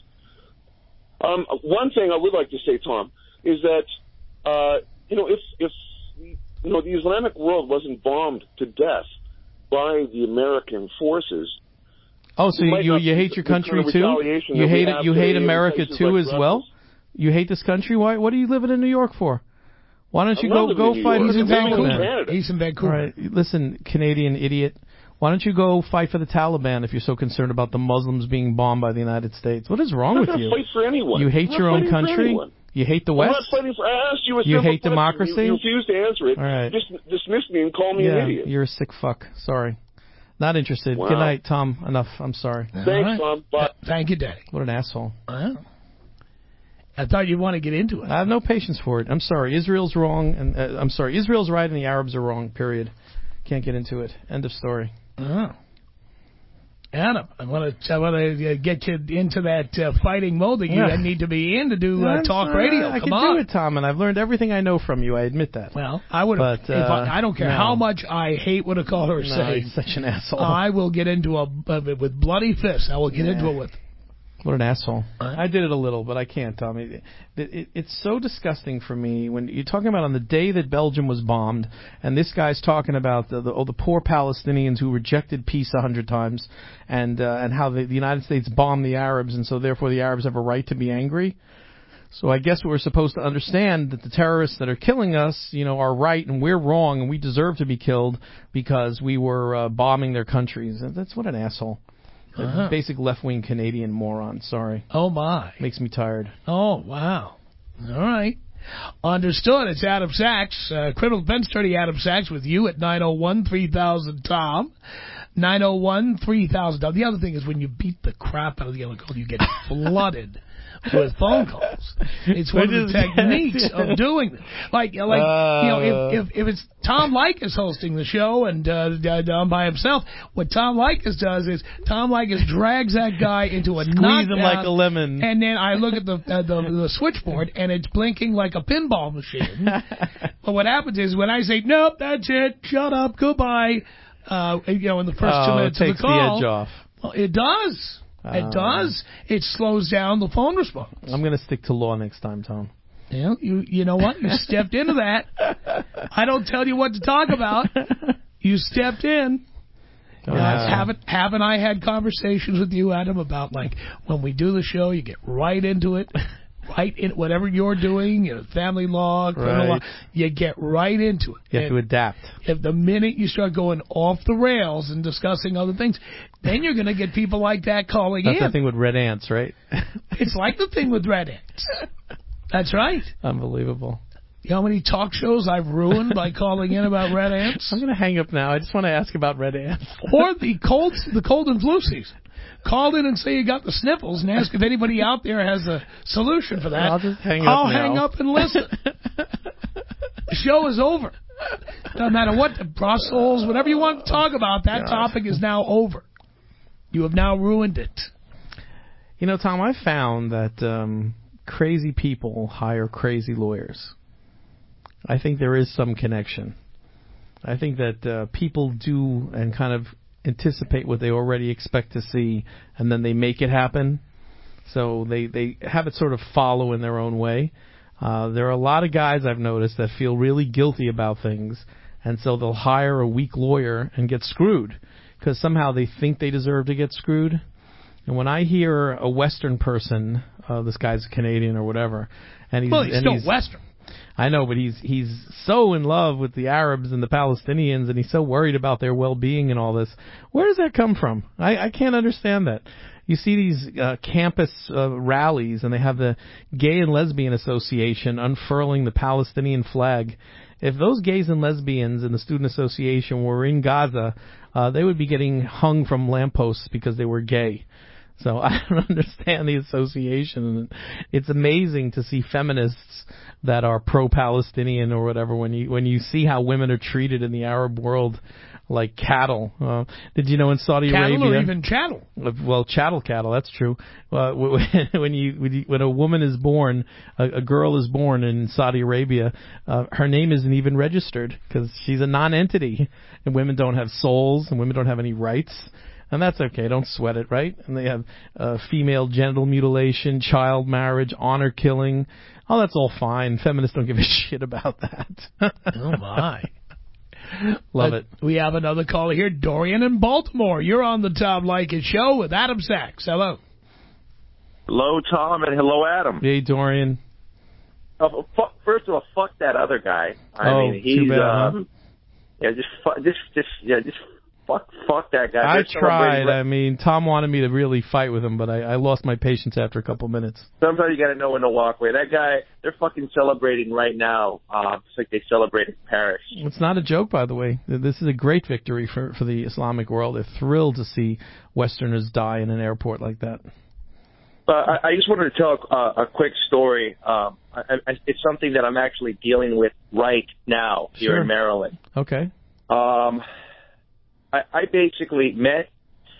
Um, one thing I would like to say, Tom, is that uh, you know if if you know the Islamic world wasn't bombed to death by the American forces. Oh, so it you might you, not you be hate your the kind country of too? retaliation You that we hate have you today hate in America places too like as Brussels. well? You hate this country? Why what are you living in New York for? Why don't you I'm go not go living in fight? New He's York. in I'm living in Vancouver. Canada. He's in All Vancouver. right, listen, Canadian idiot. Why don't you go fight for the Taliban if you're so concerned about the Muslims being bombed by the United States? What is wrong I'm with not going you? to fight for anyone. You hate I'm your not own fighting for country? anyone. You hate the I'm West? not fighting for. I asked you a You simple hate question. democracy? You, you refused to answer it. All right. Just dismiss me and call me yeah, an idiot. you're a sick fuck. Sorry. Not interested. Wow. Good night, Tom. Enough. I'm sorry. Thanks, right. Tom. Bye. Thank you, Daddy. What an asshole. Wow. I thought you'd want to get into it. I have no patience for it. I'm sorry. Israel's wrong, and uh, I'm sorry. Israel's right, and the Arabs are wrong. Period. Can't get into it. End of story. Oh. Adam, I want to I want to uh, get you into that uh, fighting mode that you Yeah. need to be in to do uh, I'm talk sorry. radio. I Come can on. do it, Tom, and I've learned everything I know from you. I admit that. Well, I would. But, If uh, I, I don't care no. how much I hate what a caller is No, saying. he's such an asshole. I will get into a uh, with bloody fists. I will get Yeah. into it with. What an asshole. Huh? I did it a little, but I can't, Tom. It, it, it, it's so disgusting for me when you're talking about on the day that Belgium was bombed, and this guy's talking about the, the, oh, the poor Palestinians who rejected peace a hundred times, and uh, and how the, the United States bombed the Arabs, and so therefore the Arabs have a right to be angry. So I guess we're supposed to understand that the terrorists that are killing us, you know, are right and we're wrong, and we deserve to be killed because we were uh, bombing their countries. That's what an asshole. Uh-huh. A basic left-wing Canadian moron. Sorry. Oh my. Makes me tired. Oh wow. All right. Understood. It's Adam Sachs, uh, criminal defense attorney Adam Sachs with you at nine oh one, three thousand, Tom. nine oh one, three thousand. The other thing is when you beat the crap out of the other call, you get flooded with phone calls. It's one of the techniques of doing it. Like, like uh, you know, if, if if it's Tom Leykis hosting the show and uh, done by himself, what Tom Leykis does is Tom Leykis drags that guy into a Squeeze knockdown, him like a lemon. and then I look at the, uh, the the switchboard and it's blinking like a pinball machine. But what happens is when I say nope, that's it, shut up, goodbye. Uh, you know, in the first oh, two minutes it of takes the call, the edge off. well, it does. It Um, does. It slows down the phone response. I'm going to stick to law next time, Tom. You know, you, you know what? You stepped into that. I don't tell you what to talk about. You stepped in. Uh, haven't haven't I had conversations with you, Adam, about like when we do the show, you get right into it, right in whatever you're doing, you know, family law, criminal right. law, you get right into it. You have and to adapt. If the minute you start going off the rails and discussing other things, then you're going to get people like that calling That's in. the thing with red ants, right? It's like the thing with red ants. That's right. Unbelievable. You know how many talk shows I've ruined by calling in about red ants? I'm going to hang up now. I just want to ask about red ants. Or the cold, the cold and flu season. Call in and say you got the sniffles and ask if anybody out there has a solution for that. I'll just hang I'll up now. hang up and listen. The show is over. No matter what, Brussels, whatever you want to talk about, that God. topic is now over. You have now ruined it. You know, Tom, I found that um, crazy people hire crazy lawyers. I think there is some connection. I think that uh, people do and kind of anticipate what they already expect to see, and then they make it happen. So they, they have it sort of follow in their own way. Uh, there are a lot of guys I've noticed that feel really guilty about things, and so they'll hire a weak lawyer and get screwed because somehow they think they deserve to get screwed. And when I hear a Western person, uh, this guy's Canadian or whatever, and he's, well, he's and still he's, Western. I know, but he's he's so in love with the Arabs and the Palestinians, and he's so worried about their well-being and all this. Where does that come from? I, I can't understand that. You see these uh, campus uh, rallies, and they have the Gay and Lesbian Association unfurling the Palestinian flag. If those gays and lesbians in the Student Association were in Gaza, uh, they would be getting hung from lampposts because they were gay. So I don't understand the association. It's amazing to see feminists that are pro-Palestinian or whatever when you when you see how women are treated in the Arab world like cattle. Uh, did you know in Saudi cattle Arabia? Cattle or even chattel? Well, chattel cattle, that's true. Uh, when you when you when a woman is born, a, a girl is born in Saudi Arabia, uh, her name isn't even registered because she's a non-entity, and women don't have souls, and women don't have any rights. And that's okay. Don't sweat it, right? And they have uh, female genital mutilation, child marriage, honor killing. Oh, that's all fine. Feminists don't give a shit about that. Oh, my. Love uh, it. We have another caller here, Dorian in Baltimore. You're on the Tom Leykis Show with Adam Sachs. Hello. Hello, Tom, and hello, Adam. Hey, Dorian. Uh, fuck, first of all, fuck that other guy. I oh, mean, he's too bad, uh, huh? yeah, just, fu- just, just, yeah, just. Fuck, fuck that guy. I They're tried. I mean, Tom wanted me to really fight with him, but I, I lost my patience after a couple minutes. Sometimes you got to know when to walk away. That guy, they're fucking celebrating right now, uh, just like they celebrated in Paris. It's not a joke, by the way. This is a great victory for, for the Islamic world. They're thrilled to see Westerners die in an airport like that. Uh, I, I just wanted to tell a, a quick story. Um, I, I, it's something that I'm actually dealing with right now here Sure. in Maryland. Okay. Um... I, I basically met.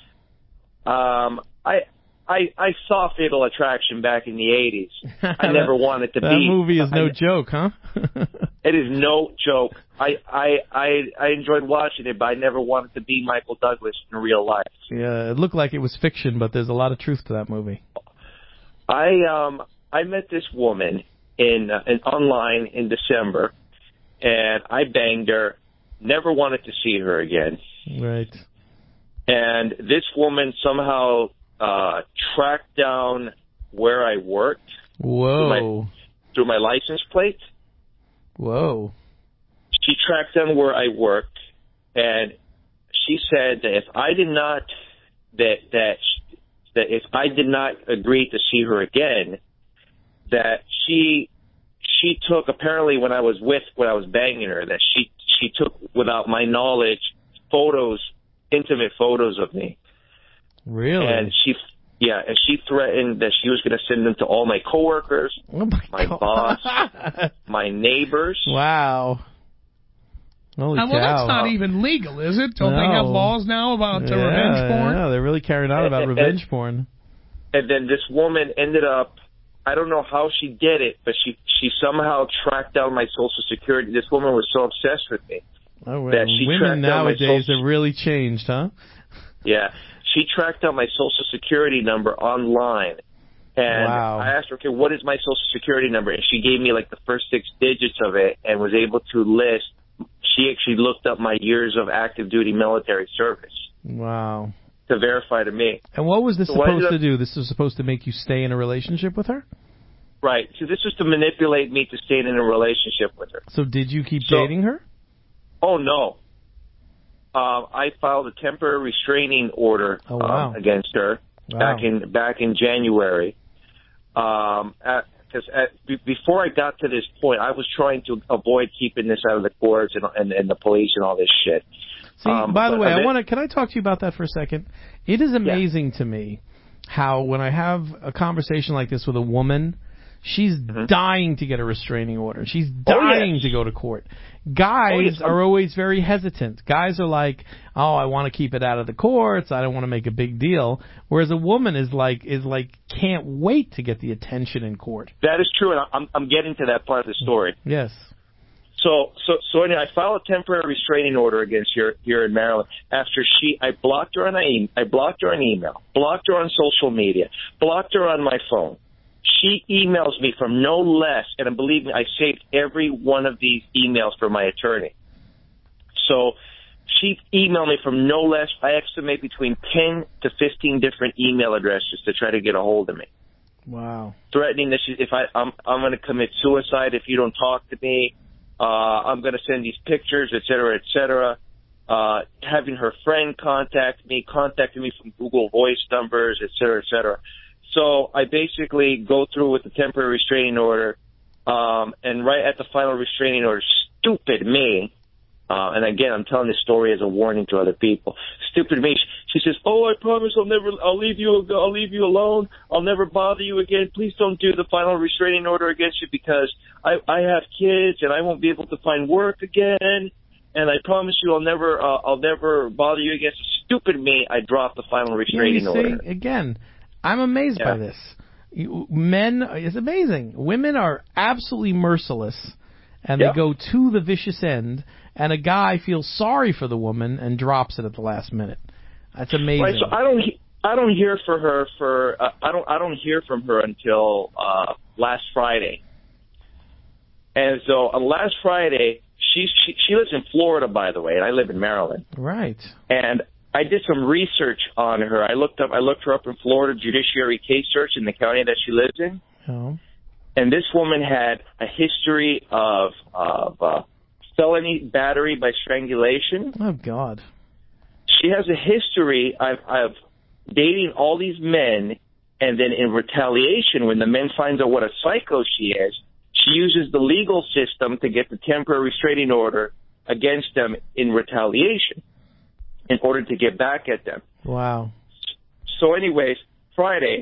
Um, I I I saw Fatal Attraction back in the eighties. I never wanted to that be. That movie is no I, joke, huh? It is no joke. I, I I I enjoyed watching it, but I never wanted to be Michael Douglas in real life. Yeah, it looked like it was fiction, but there's a lot of truth to that movie. I um I met this woman in, uh, in online in December, and I banged her. Never wanted to see her again. Right. And this woman somehow uh, tracked down where I worked. Whoa. Through my, through my license plate. Whoa. She tracked down where I worked, and she said that if I did not, that that that if I did not agree to see her again, that she she took apparently when I was with when I was banging her, that she she took without my knowledge photos, intimate photos of me. Really? And she, yeah, and she threatened that she was going to send them to all my coworkers, oh my, my boss, my neighbors. Wow. Holy and well, cow. that's not even legal, is it? Don't no. they have laws now about yeah, uh, revenge porn? Yeah, they're really carrying out about and, revenge and, porn. And then this woman ended up, I don't know how she did it, but she she somehow tracked down my Social Security. This woman was so obsessed with me. Oh, well, that she women nowadays social, have really changed, huh? Yeah. She tracked down my Social Security number online. And wow. I asked her, okay, what is my Social Security number? And she gave me like the first six digits of it and was able to list. She actually looked up my years of active duty military service. Wow. To verify to me. And what was this so supposed to do? This was supposed to make you stay in a relationship with her? Right. So this was to manipulate me to stay in a relationship with her. So did you keep so, dating her? Oh, no. Uh, I filed a temporary restraining order oh, wow. um, against her wow. back in back in January. Um, because b- before I got to this point, I was trying to avoid keeping this out of the courts and, and, and the police and all this shit. See, um, by the way, I it, want to. Can I talk to you about that for a second? It is amazing yeah. to me how when I have a conversation like this with a woman, she's mm-hmm. dying to get a restraining order. She's dying oh, yes. to go to court. Guys oh, yes. are always very hesitant. Guys are like, "Oh, I want to keep it out of the courts. I don't want to make a big deal." Whereas a woman is like, is like, can't wait to get the attention in court. That is true, and I'm I'm getting to that part of the story. Yes. So, so, so anyway, I filed a temporary restraining order against her here in Maryland after she, I blocked her on e- I blocked her on email, blocked her on social media, blocked her on my phone. She emails me from no less, and believe me, I saved every one of these emails for my attorney. So she emailed me from no less, I estimate between ten to fifteen different email addresses to try to get a hold of me. Wow. Threatening that she, if I, I'm, I'm going to commit suicide if you don't talk to me. Uh, I'm going to send these pictures, et cetera, et cetera. Uh, having her friend contact me, contacting me from Google Voice numbers, et cetera, et cetera. So I basically go through with the temporary restraining order, um, and right at the final restraining order, stupid me, uh, and again, I'm telling this story as a warning to other people. Stupid me. She says, "Oh, I promise I'll never, I'll leave you, I'll leave you alone. I'll never bother you again. Please don't do the final restraining order against you because I, I have kids and I won't be able to find work again. And I promise you, I'll never, uh, I'll never bother you again." Stupid me. I dropped the final restraining yeah, you see, order. Again, I'm amazed yeah. by this. You, men, it's amazing. Women are absolutely merciless, and yep. they go to the vicious end. And a guy feels sorry for the woman and drops it at the last minute. That's amazing. Right. So I don't, I don't hear for her for, uh, I don't, I don't hear from her until uh, last Friday. And so on last Friday, she, she she lives in Florida, by the way, and I live in Maryland. Right. And I did some research on her. I looked up, I looked her up in Florida Judiciary Case Search in the county that she lives in. Oh. And this woman had a history of of. Uh, felony battery by strangulation. Oh, God. She has a history of, of dating all these men, and then in retaliation, when the men finds out what a psycho she is, she uses the legal system to get the temporary restraining order against them in retaliation in order to get back at them. Wow. So anyways, Friday,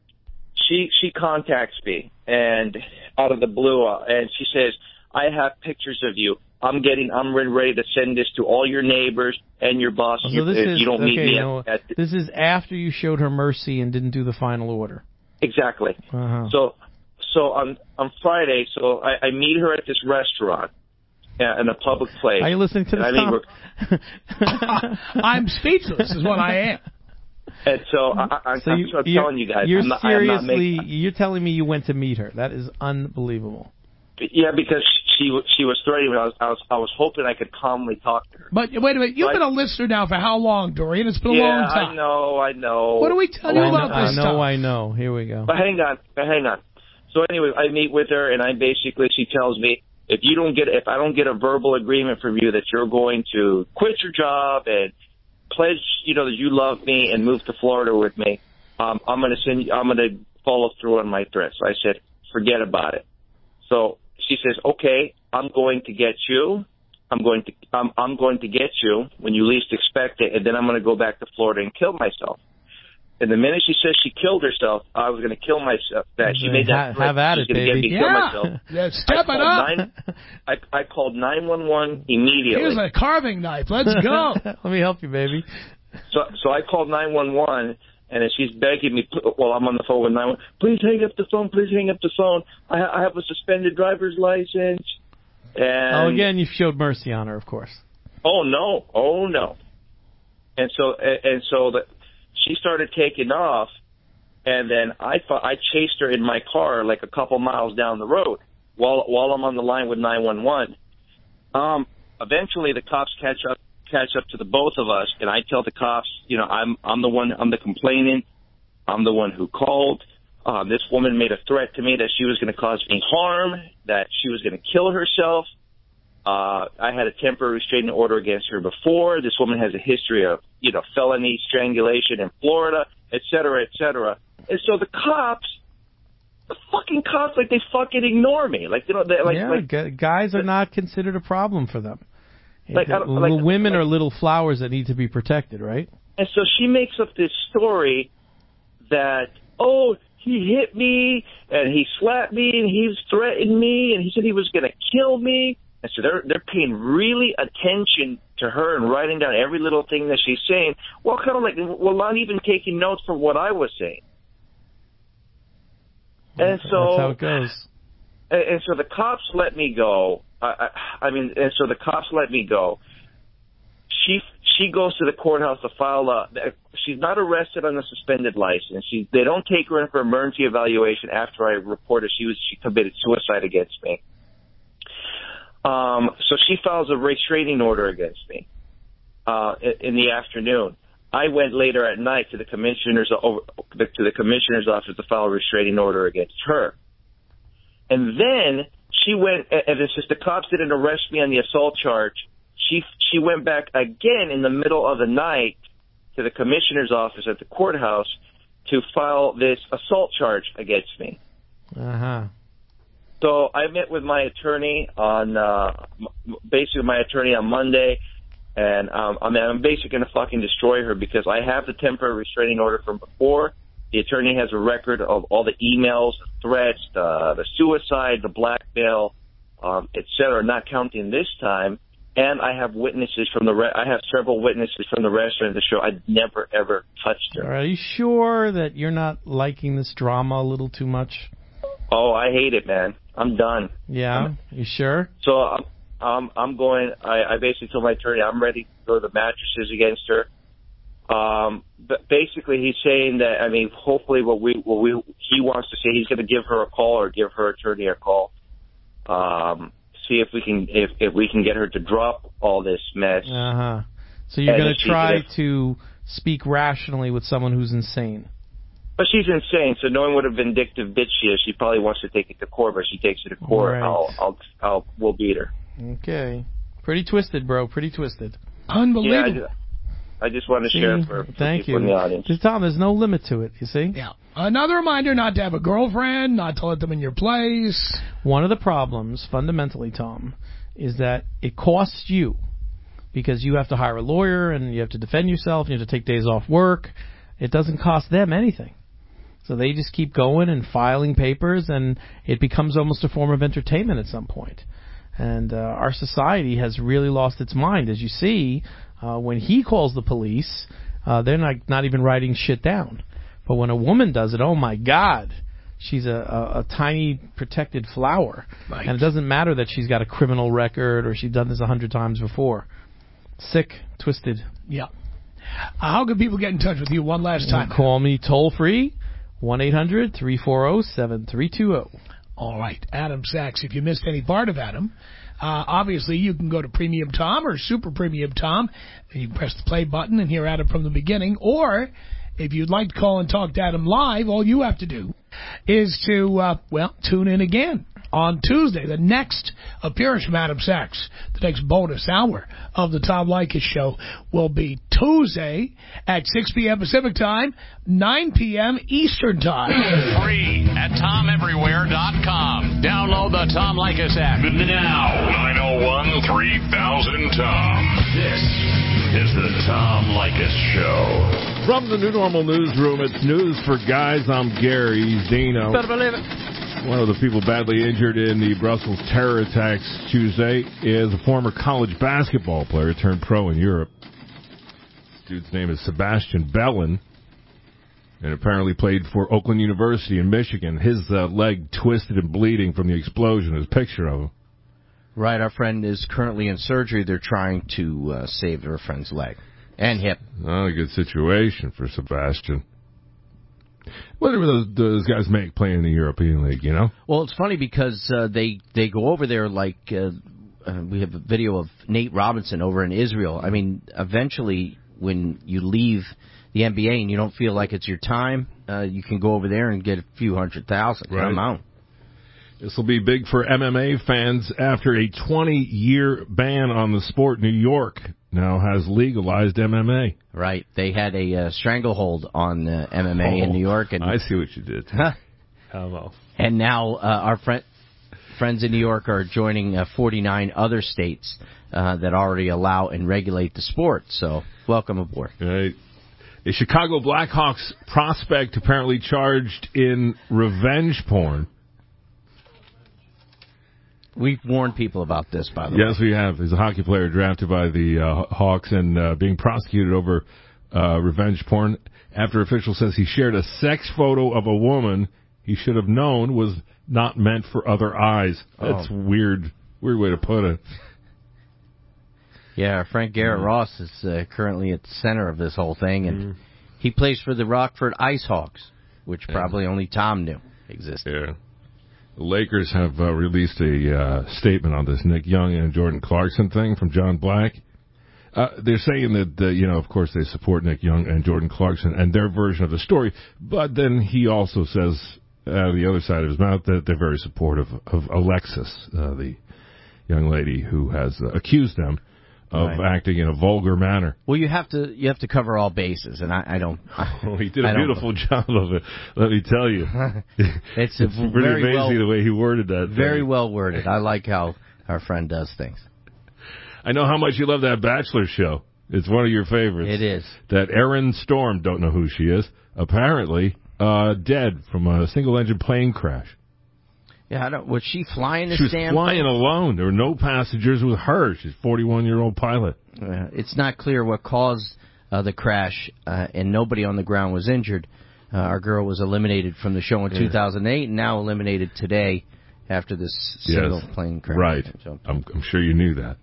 she she contacts me, and out of the blue, uh, and she says, "I have pictures of you. I'm getting, I'm ready to send this to all your neighbors and your boss. Oh, so you, this if is, you don't okay, meet me you know, at, at this is after you showed her mercy and didn't do the final order. Exactly. Uh-huh. So, so on on Friday, so I, I meet her at this restaurant uh, in a public place. Are you listening to this, I Tom? I'm speechless, is what I am. And so, I, I, so I'm, you, I'm telling you guys, you're I'm not, seriously, I'm not making, you're telling me you went to meet her. That is unbelievable. Yeah, because she she was threatening me. I was, I was I was hoping I could calmly talk to her. But wait a minute, you've so been I, a listener now for how long, Dorian? It's been a yeah, long time. I know, I know. What do we tell you I about know, this I know, stuff? I know. Here we go. But hang on, but hang on. So anyway, I meet with her, and I basically, she tells me, if you don't get, if I don't get a verbal agreement from you that you're going to quit your job and pledge, you know, that you love me and move to Florida with me, um, I'm going to send, I'm going to follow through on my threats. So I said, forget about it. So she says, okay, I'm going to get you. I'm going to, I'm, I'm going to get you when you least expect it, and then I'm going to go back to Florida and kill myself. And the minute she says she killed herself, I was going to kill myself. That she made that have, have at it, baby. Get me yeah. kill myself. Yeah, step it up. Nine, I, I called nine one one immediately. Here's a carving knife. Let's go. Let me help you, baby. So, so I called nine one one, and then she's begging me while I'm on the phone with nine one one. Please hang up the phone. Please hang up the phone. I, I have a suspended driver's license. And oh, again, you showed mercy on her, of course. Oh no! Oh no! And so, and, and so that. She started taking off, and then I thought I chased her in my car like a couple miles down the road while while I'm on the line with nine one one. Um, eventually, the cops catch up catch up to the both of us, and I tell the cops, you know, I'm I'm the one, I'm the complainant, I'm the one who called. Uh, this woman made a threat to me that she was going to cause me harm, that she was going to kill herself. Uh, I had a temporary restraining order against her before. This woman has a history of, you know, felony strangulation in Florida, et cetera, et cetera. And so the cops, the fucking cops, like, they fucking ignore me. Like, you know, they, like, yeah, like, g- guys are not considered a problem for them. Like, It, I don't- like, women like, are little flowers that need to be protected, right? And so she makes up this story that, oh, he hit me, and he slapped me, and he's threatened me, and he said he was going to kill me. And so they're they're paying really attention to her and writing down every little thing that she's saying. Well, kind of like, well, not even taking notes from what I was saying. And so that's how it goes. And, and so the cops let me go. I, I, I mean, and so the cops let me go. She she goes to the courthouse to file a. She's not arrested on a suspended license. She they don't take her in for emergency evaluation after I reported she was she committed suicide against me. Um, so she files a restraining order against me uh, in, in the afternoon. I went later at night to the commissioner's to the commissioner's office to file a restraining order against her. And then she went, and since the cops didn't arrest me on the assault charge, she she went back again in the middle of the night to the commissioner's office at the courthouse to file this assault charge against me. Uh huh. So I met with my attorney on, uh, basically my attorney on Monday, and um, I mean, I'm basically going to fucking destroy her because I have the temporary restraining order from before. The attorney has a record of all the emails, the threats, the, the suicide, the blackmail, um, et cetera, not counting this time. And I have witnesses from the re- I have several witnesses from the restaurant that show I never, ever touched her. Are you sure that you're not liking this drama a little too much? Oh, I hate it, man. I'm done. Yeah? I'm, you sure? So I'm, I'm, I'm going, I, I basically told my attorney I'm ready to throw the mattresses against her. Um, but basically he's saying that, I mean, hopefully what we, what we, he wants to say, he's going to give her a call or give her attorney a call. Um, see if we can, if, if we can get her to drop all this mess. Uh-huh. So you're going to try to speak rationally with someone who's insane. But she's insane, so knowing what a vindictive bitch she is, she probably wants to take it to court, but she takes it to court, right. I'll, I'll, I'll, we'll beat her. Okay. Pretty twisted, bro. Pretty twisted. Unbelievable. Yeah, I, I just want to see, share for, for thank people you. in the audience. Tom, there's no limit to it, you see? Yeah. Another reminder not to have a girlfriend, not to let them in your place. One of the problems, fundamentally, Tom, is that it costs you because you have to hire a lawyer and you have to defend yourself and you have to take days off work. It doesn't cost them anything. So they just keep going and filing papers, and it becomes almost a form of entertainment at some point. And uh, our society has really lost its mind. As you see, uh, when he calls the police, uh, they're not, not even writing shit down. But when a woman does it, oh, my God, she's a, a, a tiny protected flower. Right. And it doesn't matter that she's got a criminal record or she's done this a hundred times before. Sick, twisted. Yeah. Uh, how can people get in touch with you one last time? Call me toll-free. one eight hundred three four zero seven three two zero. All right. Adam Sachs. If you missed any part of Adam, uh, obviously you can go to Premium Tom or Super Premium Tom, and you can press the play button and hear Adam from the beginning. Or if you'd like to call and talk to Adam live, all you have to do is to, uh, well, tune in again on Tuesday, the next appearance from Adam Sachs. The next bonus hour of the Tom Leykis Show will be Tuesday at six p.m. Pacific Time, nine p.m. Eastern Time. Free at tom everywhere dot com. Download the Tom Leykis app now. nine oh one three thousand Tom. This is the Tom Leykis Show. From the New Normal Newsroom, it's News for Guys. I'm Gary Dino. Better believe it. One of the people badly injured in the Brussels terror attacks Tuesday is a former college basketball player turned pro in Europe. This dude's name is Sebastian Bellin, and apparently played for Oakland University in Michigan. His uh, leg twisted and bleeding from the explosion. There's a picture of him. Right, our friend is currently in surgery. They're trying to uh, save their friend's leg and hip. Not a good situation for Sebastian. What do those, those guys make playing in the European League, you know? Well, it's funny because uh, they they go over there like uh, uh, we have a video of Nate Robinson over in Israel. I mean, eventually, when you leave the N B A and you don't feel like it's your time, uh, you can go over there and get a few hundred thousand. Right. Come out. This will be big for M M A fans after a twenty-year ban on the sport. New York now has legalized M M A. Right. They had a uh, stranglehold on uh, M M A oh, in New York. And I see what you did. How about? And now uh, our friend, friends in New York are joining uh, forty-nine other states uh, that already allow and regulate the sport. So welcome aboard. Right. A Chicago Blackhawks prospect apparently charged in revenge porn. We've warned people about this, by the yes, way. Yes, we have. He's a hockey player drafted by the uh, Hawks and uh, being prosecuted over uh, revenge porn after official says he shared a sex photo of a woman he should have known was not meant for other eyes. That's oh. weird. Weird way to put it. Yeah, Frank Garrett mm. Ross is uh, currently at the center of this whole thing, and mm. he plays for the Rockford Ice Hawks, which yeah. probably only Tom knew existed. Yeah. The Lakers have uh, released a uh, statement on this Nick Young and Jordan Clarkson thing from John Black. Uh, they're saying that, uh, you know, of course they support Nick Young and Jordan Clarkson and their version of the story, but then he also says out of the other side of his mouth that they're very supportive of Alexis, uh, the young lady who has uh, accused them of right. acting in a vulgar manner. Well, you have to you have to cover all bases, and I, I don't. I, oh, he did a beautiful job of it. Let me tell you, it's, it's pretty very amazing well, the way he worded that. Very thing. well worded. I like how our friend does things. I know how much you love that Bachelor show. It's one of your favorites. It is. That Erin Storm, don't know who she is, apparently uh, dead from a single-engine plane crash. Yeah, I don't, was she flying this She was damn flying thing? alone. There were no passengers with her. She's a forty-one-year-old pilot. Uh, it's not clear what caused uh, the crash, uh, and nobody on the ground was injured. Uh, our girl was eliminated from the show in yeah. two thousand eight, and now eliminated today after this single yes. plane crash. Right. So. I'm, I'm sure you knew that.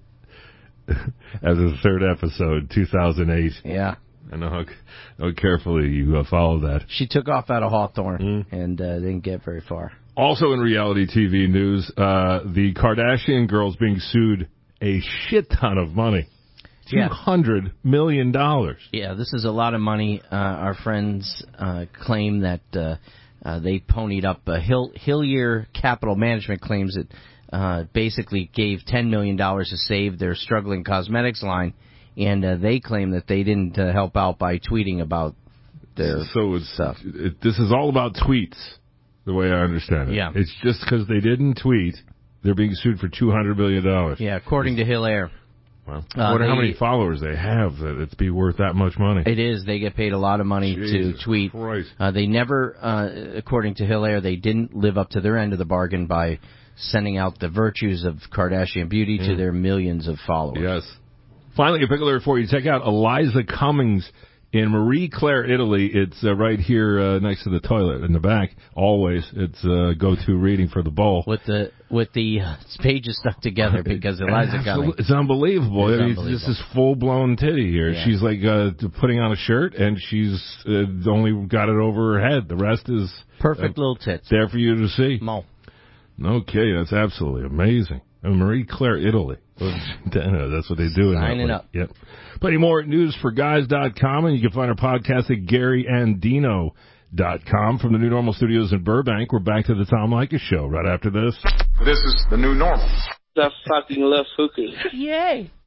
As of the third episode, two thousand eight. Yeah. I know how, how carefully you uh, followed that. She took off out of Hawthorne mm. and uh, didn't get very far. Also in reality T V news, uh, the Kardashian girls being sued a shit ton of money. two hundred million dollars. Yeah, this is a lot of money. Uh, our friends uh, claim that uh, uh, they ponied up. Uh, Hill, Hillier Capital Management claims that uh, basically gave ten million dollars to save their struggling cosmetics line, and uh, they claim that they didn't uh, help out by tweeting about their so it's, stuff. It, this is all about tweets, the way I understand it. Yeah. It's just because they didn't tweet, they're being sued for two hundred million dollars. Yeah, according to Hilaire. Well, I wonder uh, how many followers they have that it's be worth that much money. It is. They get paid a lot of money Jesus to tweet. Uh, they never, uh, according to Hilaire, they didn't live up to their end of the bargain by sending out the virtues of Kardashian beauty mm. to their millions of followers. Yes. Finally, a big alert for you. Check out Eliza Cummings in Marie Claire, Italy. It's uh, right here uh, next to the toilet in the back. Always, it's uh, go-to reading for the bowl. With the with the uh, pages stuck together because Eliza Cummings. It's unbelievable. It's I mean, unbelievable. This is full-blown titty here. Yeah. She's like uh, putting on a shirt, and she's uh, only got it over her head. The rest is perfect uh, little tits. There for you to see. Mo. Okay, that's absolutely amazing. And Marie Claire, Italy. That's what they do. Sign it up. Yep. Plenty more at news for guys dot com, and you can find our podcast at Gary Andino dot com. From the New Normal Studios in Burbank, we're back to the Tom Leykis Show right after this. This is the new normal. I fucking love hookers. Yay.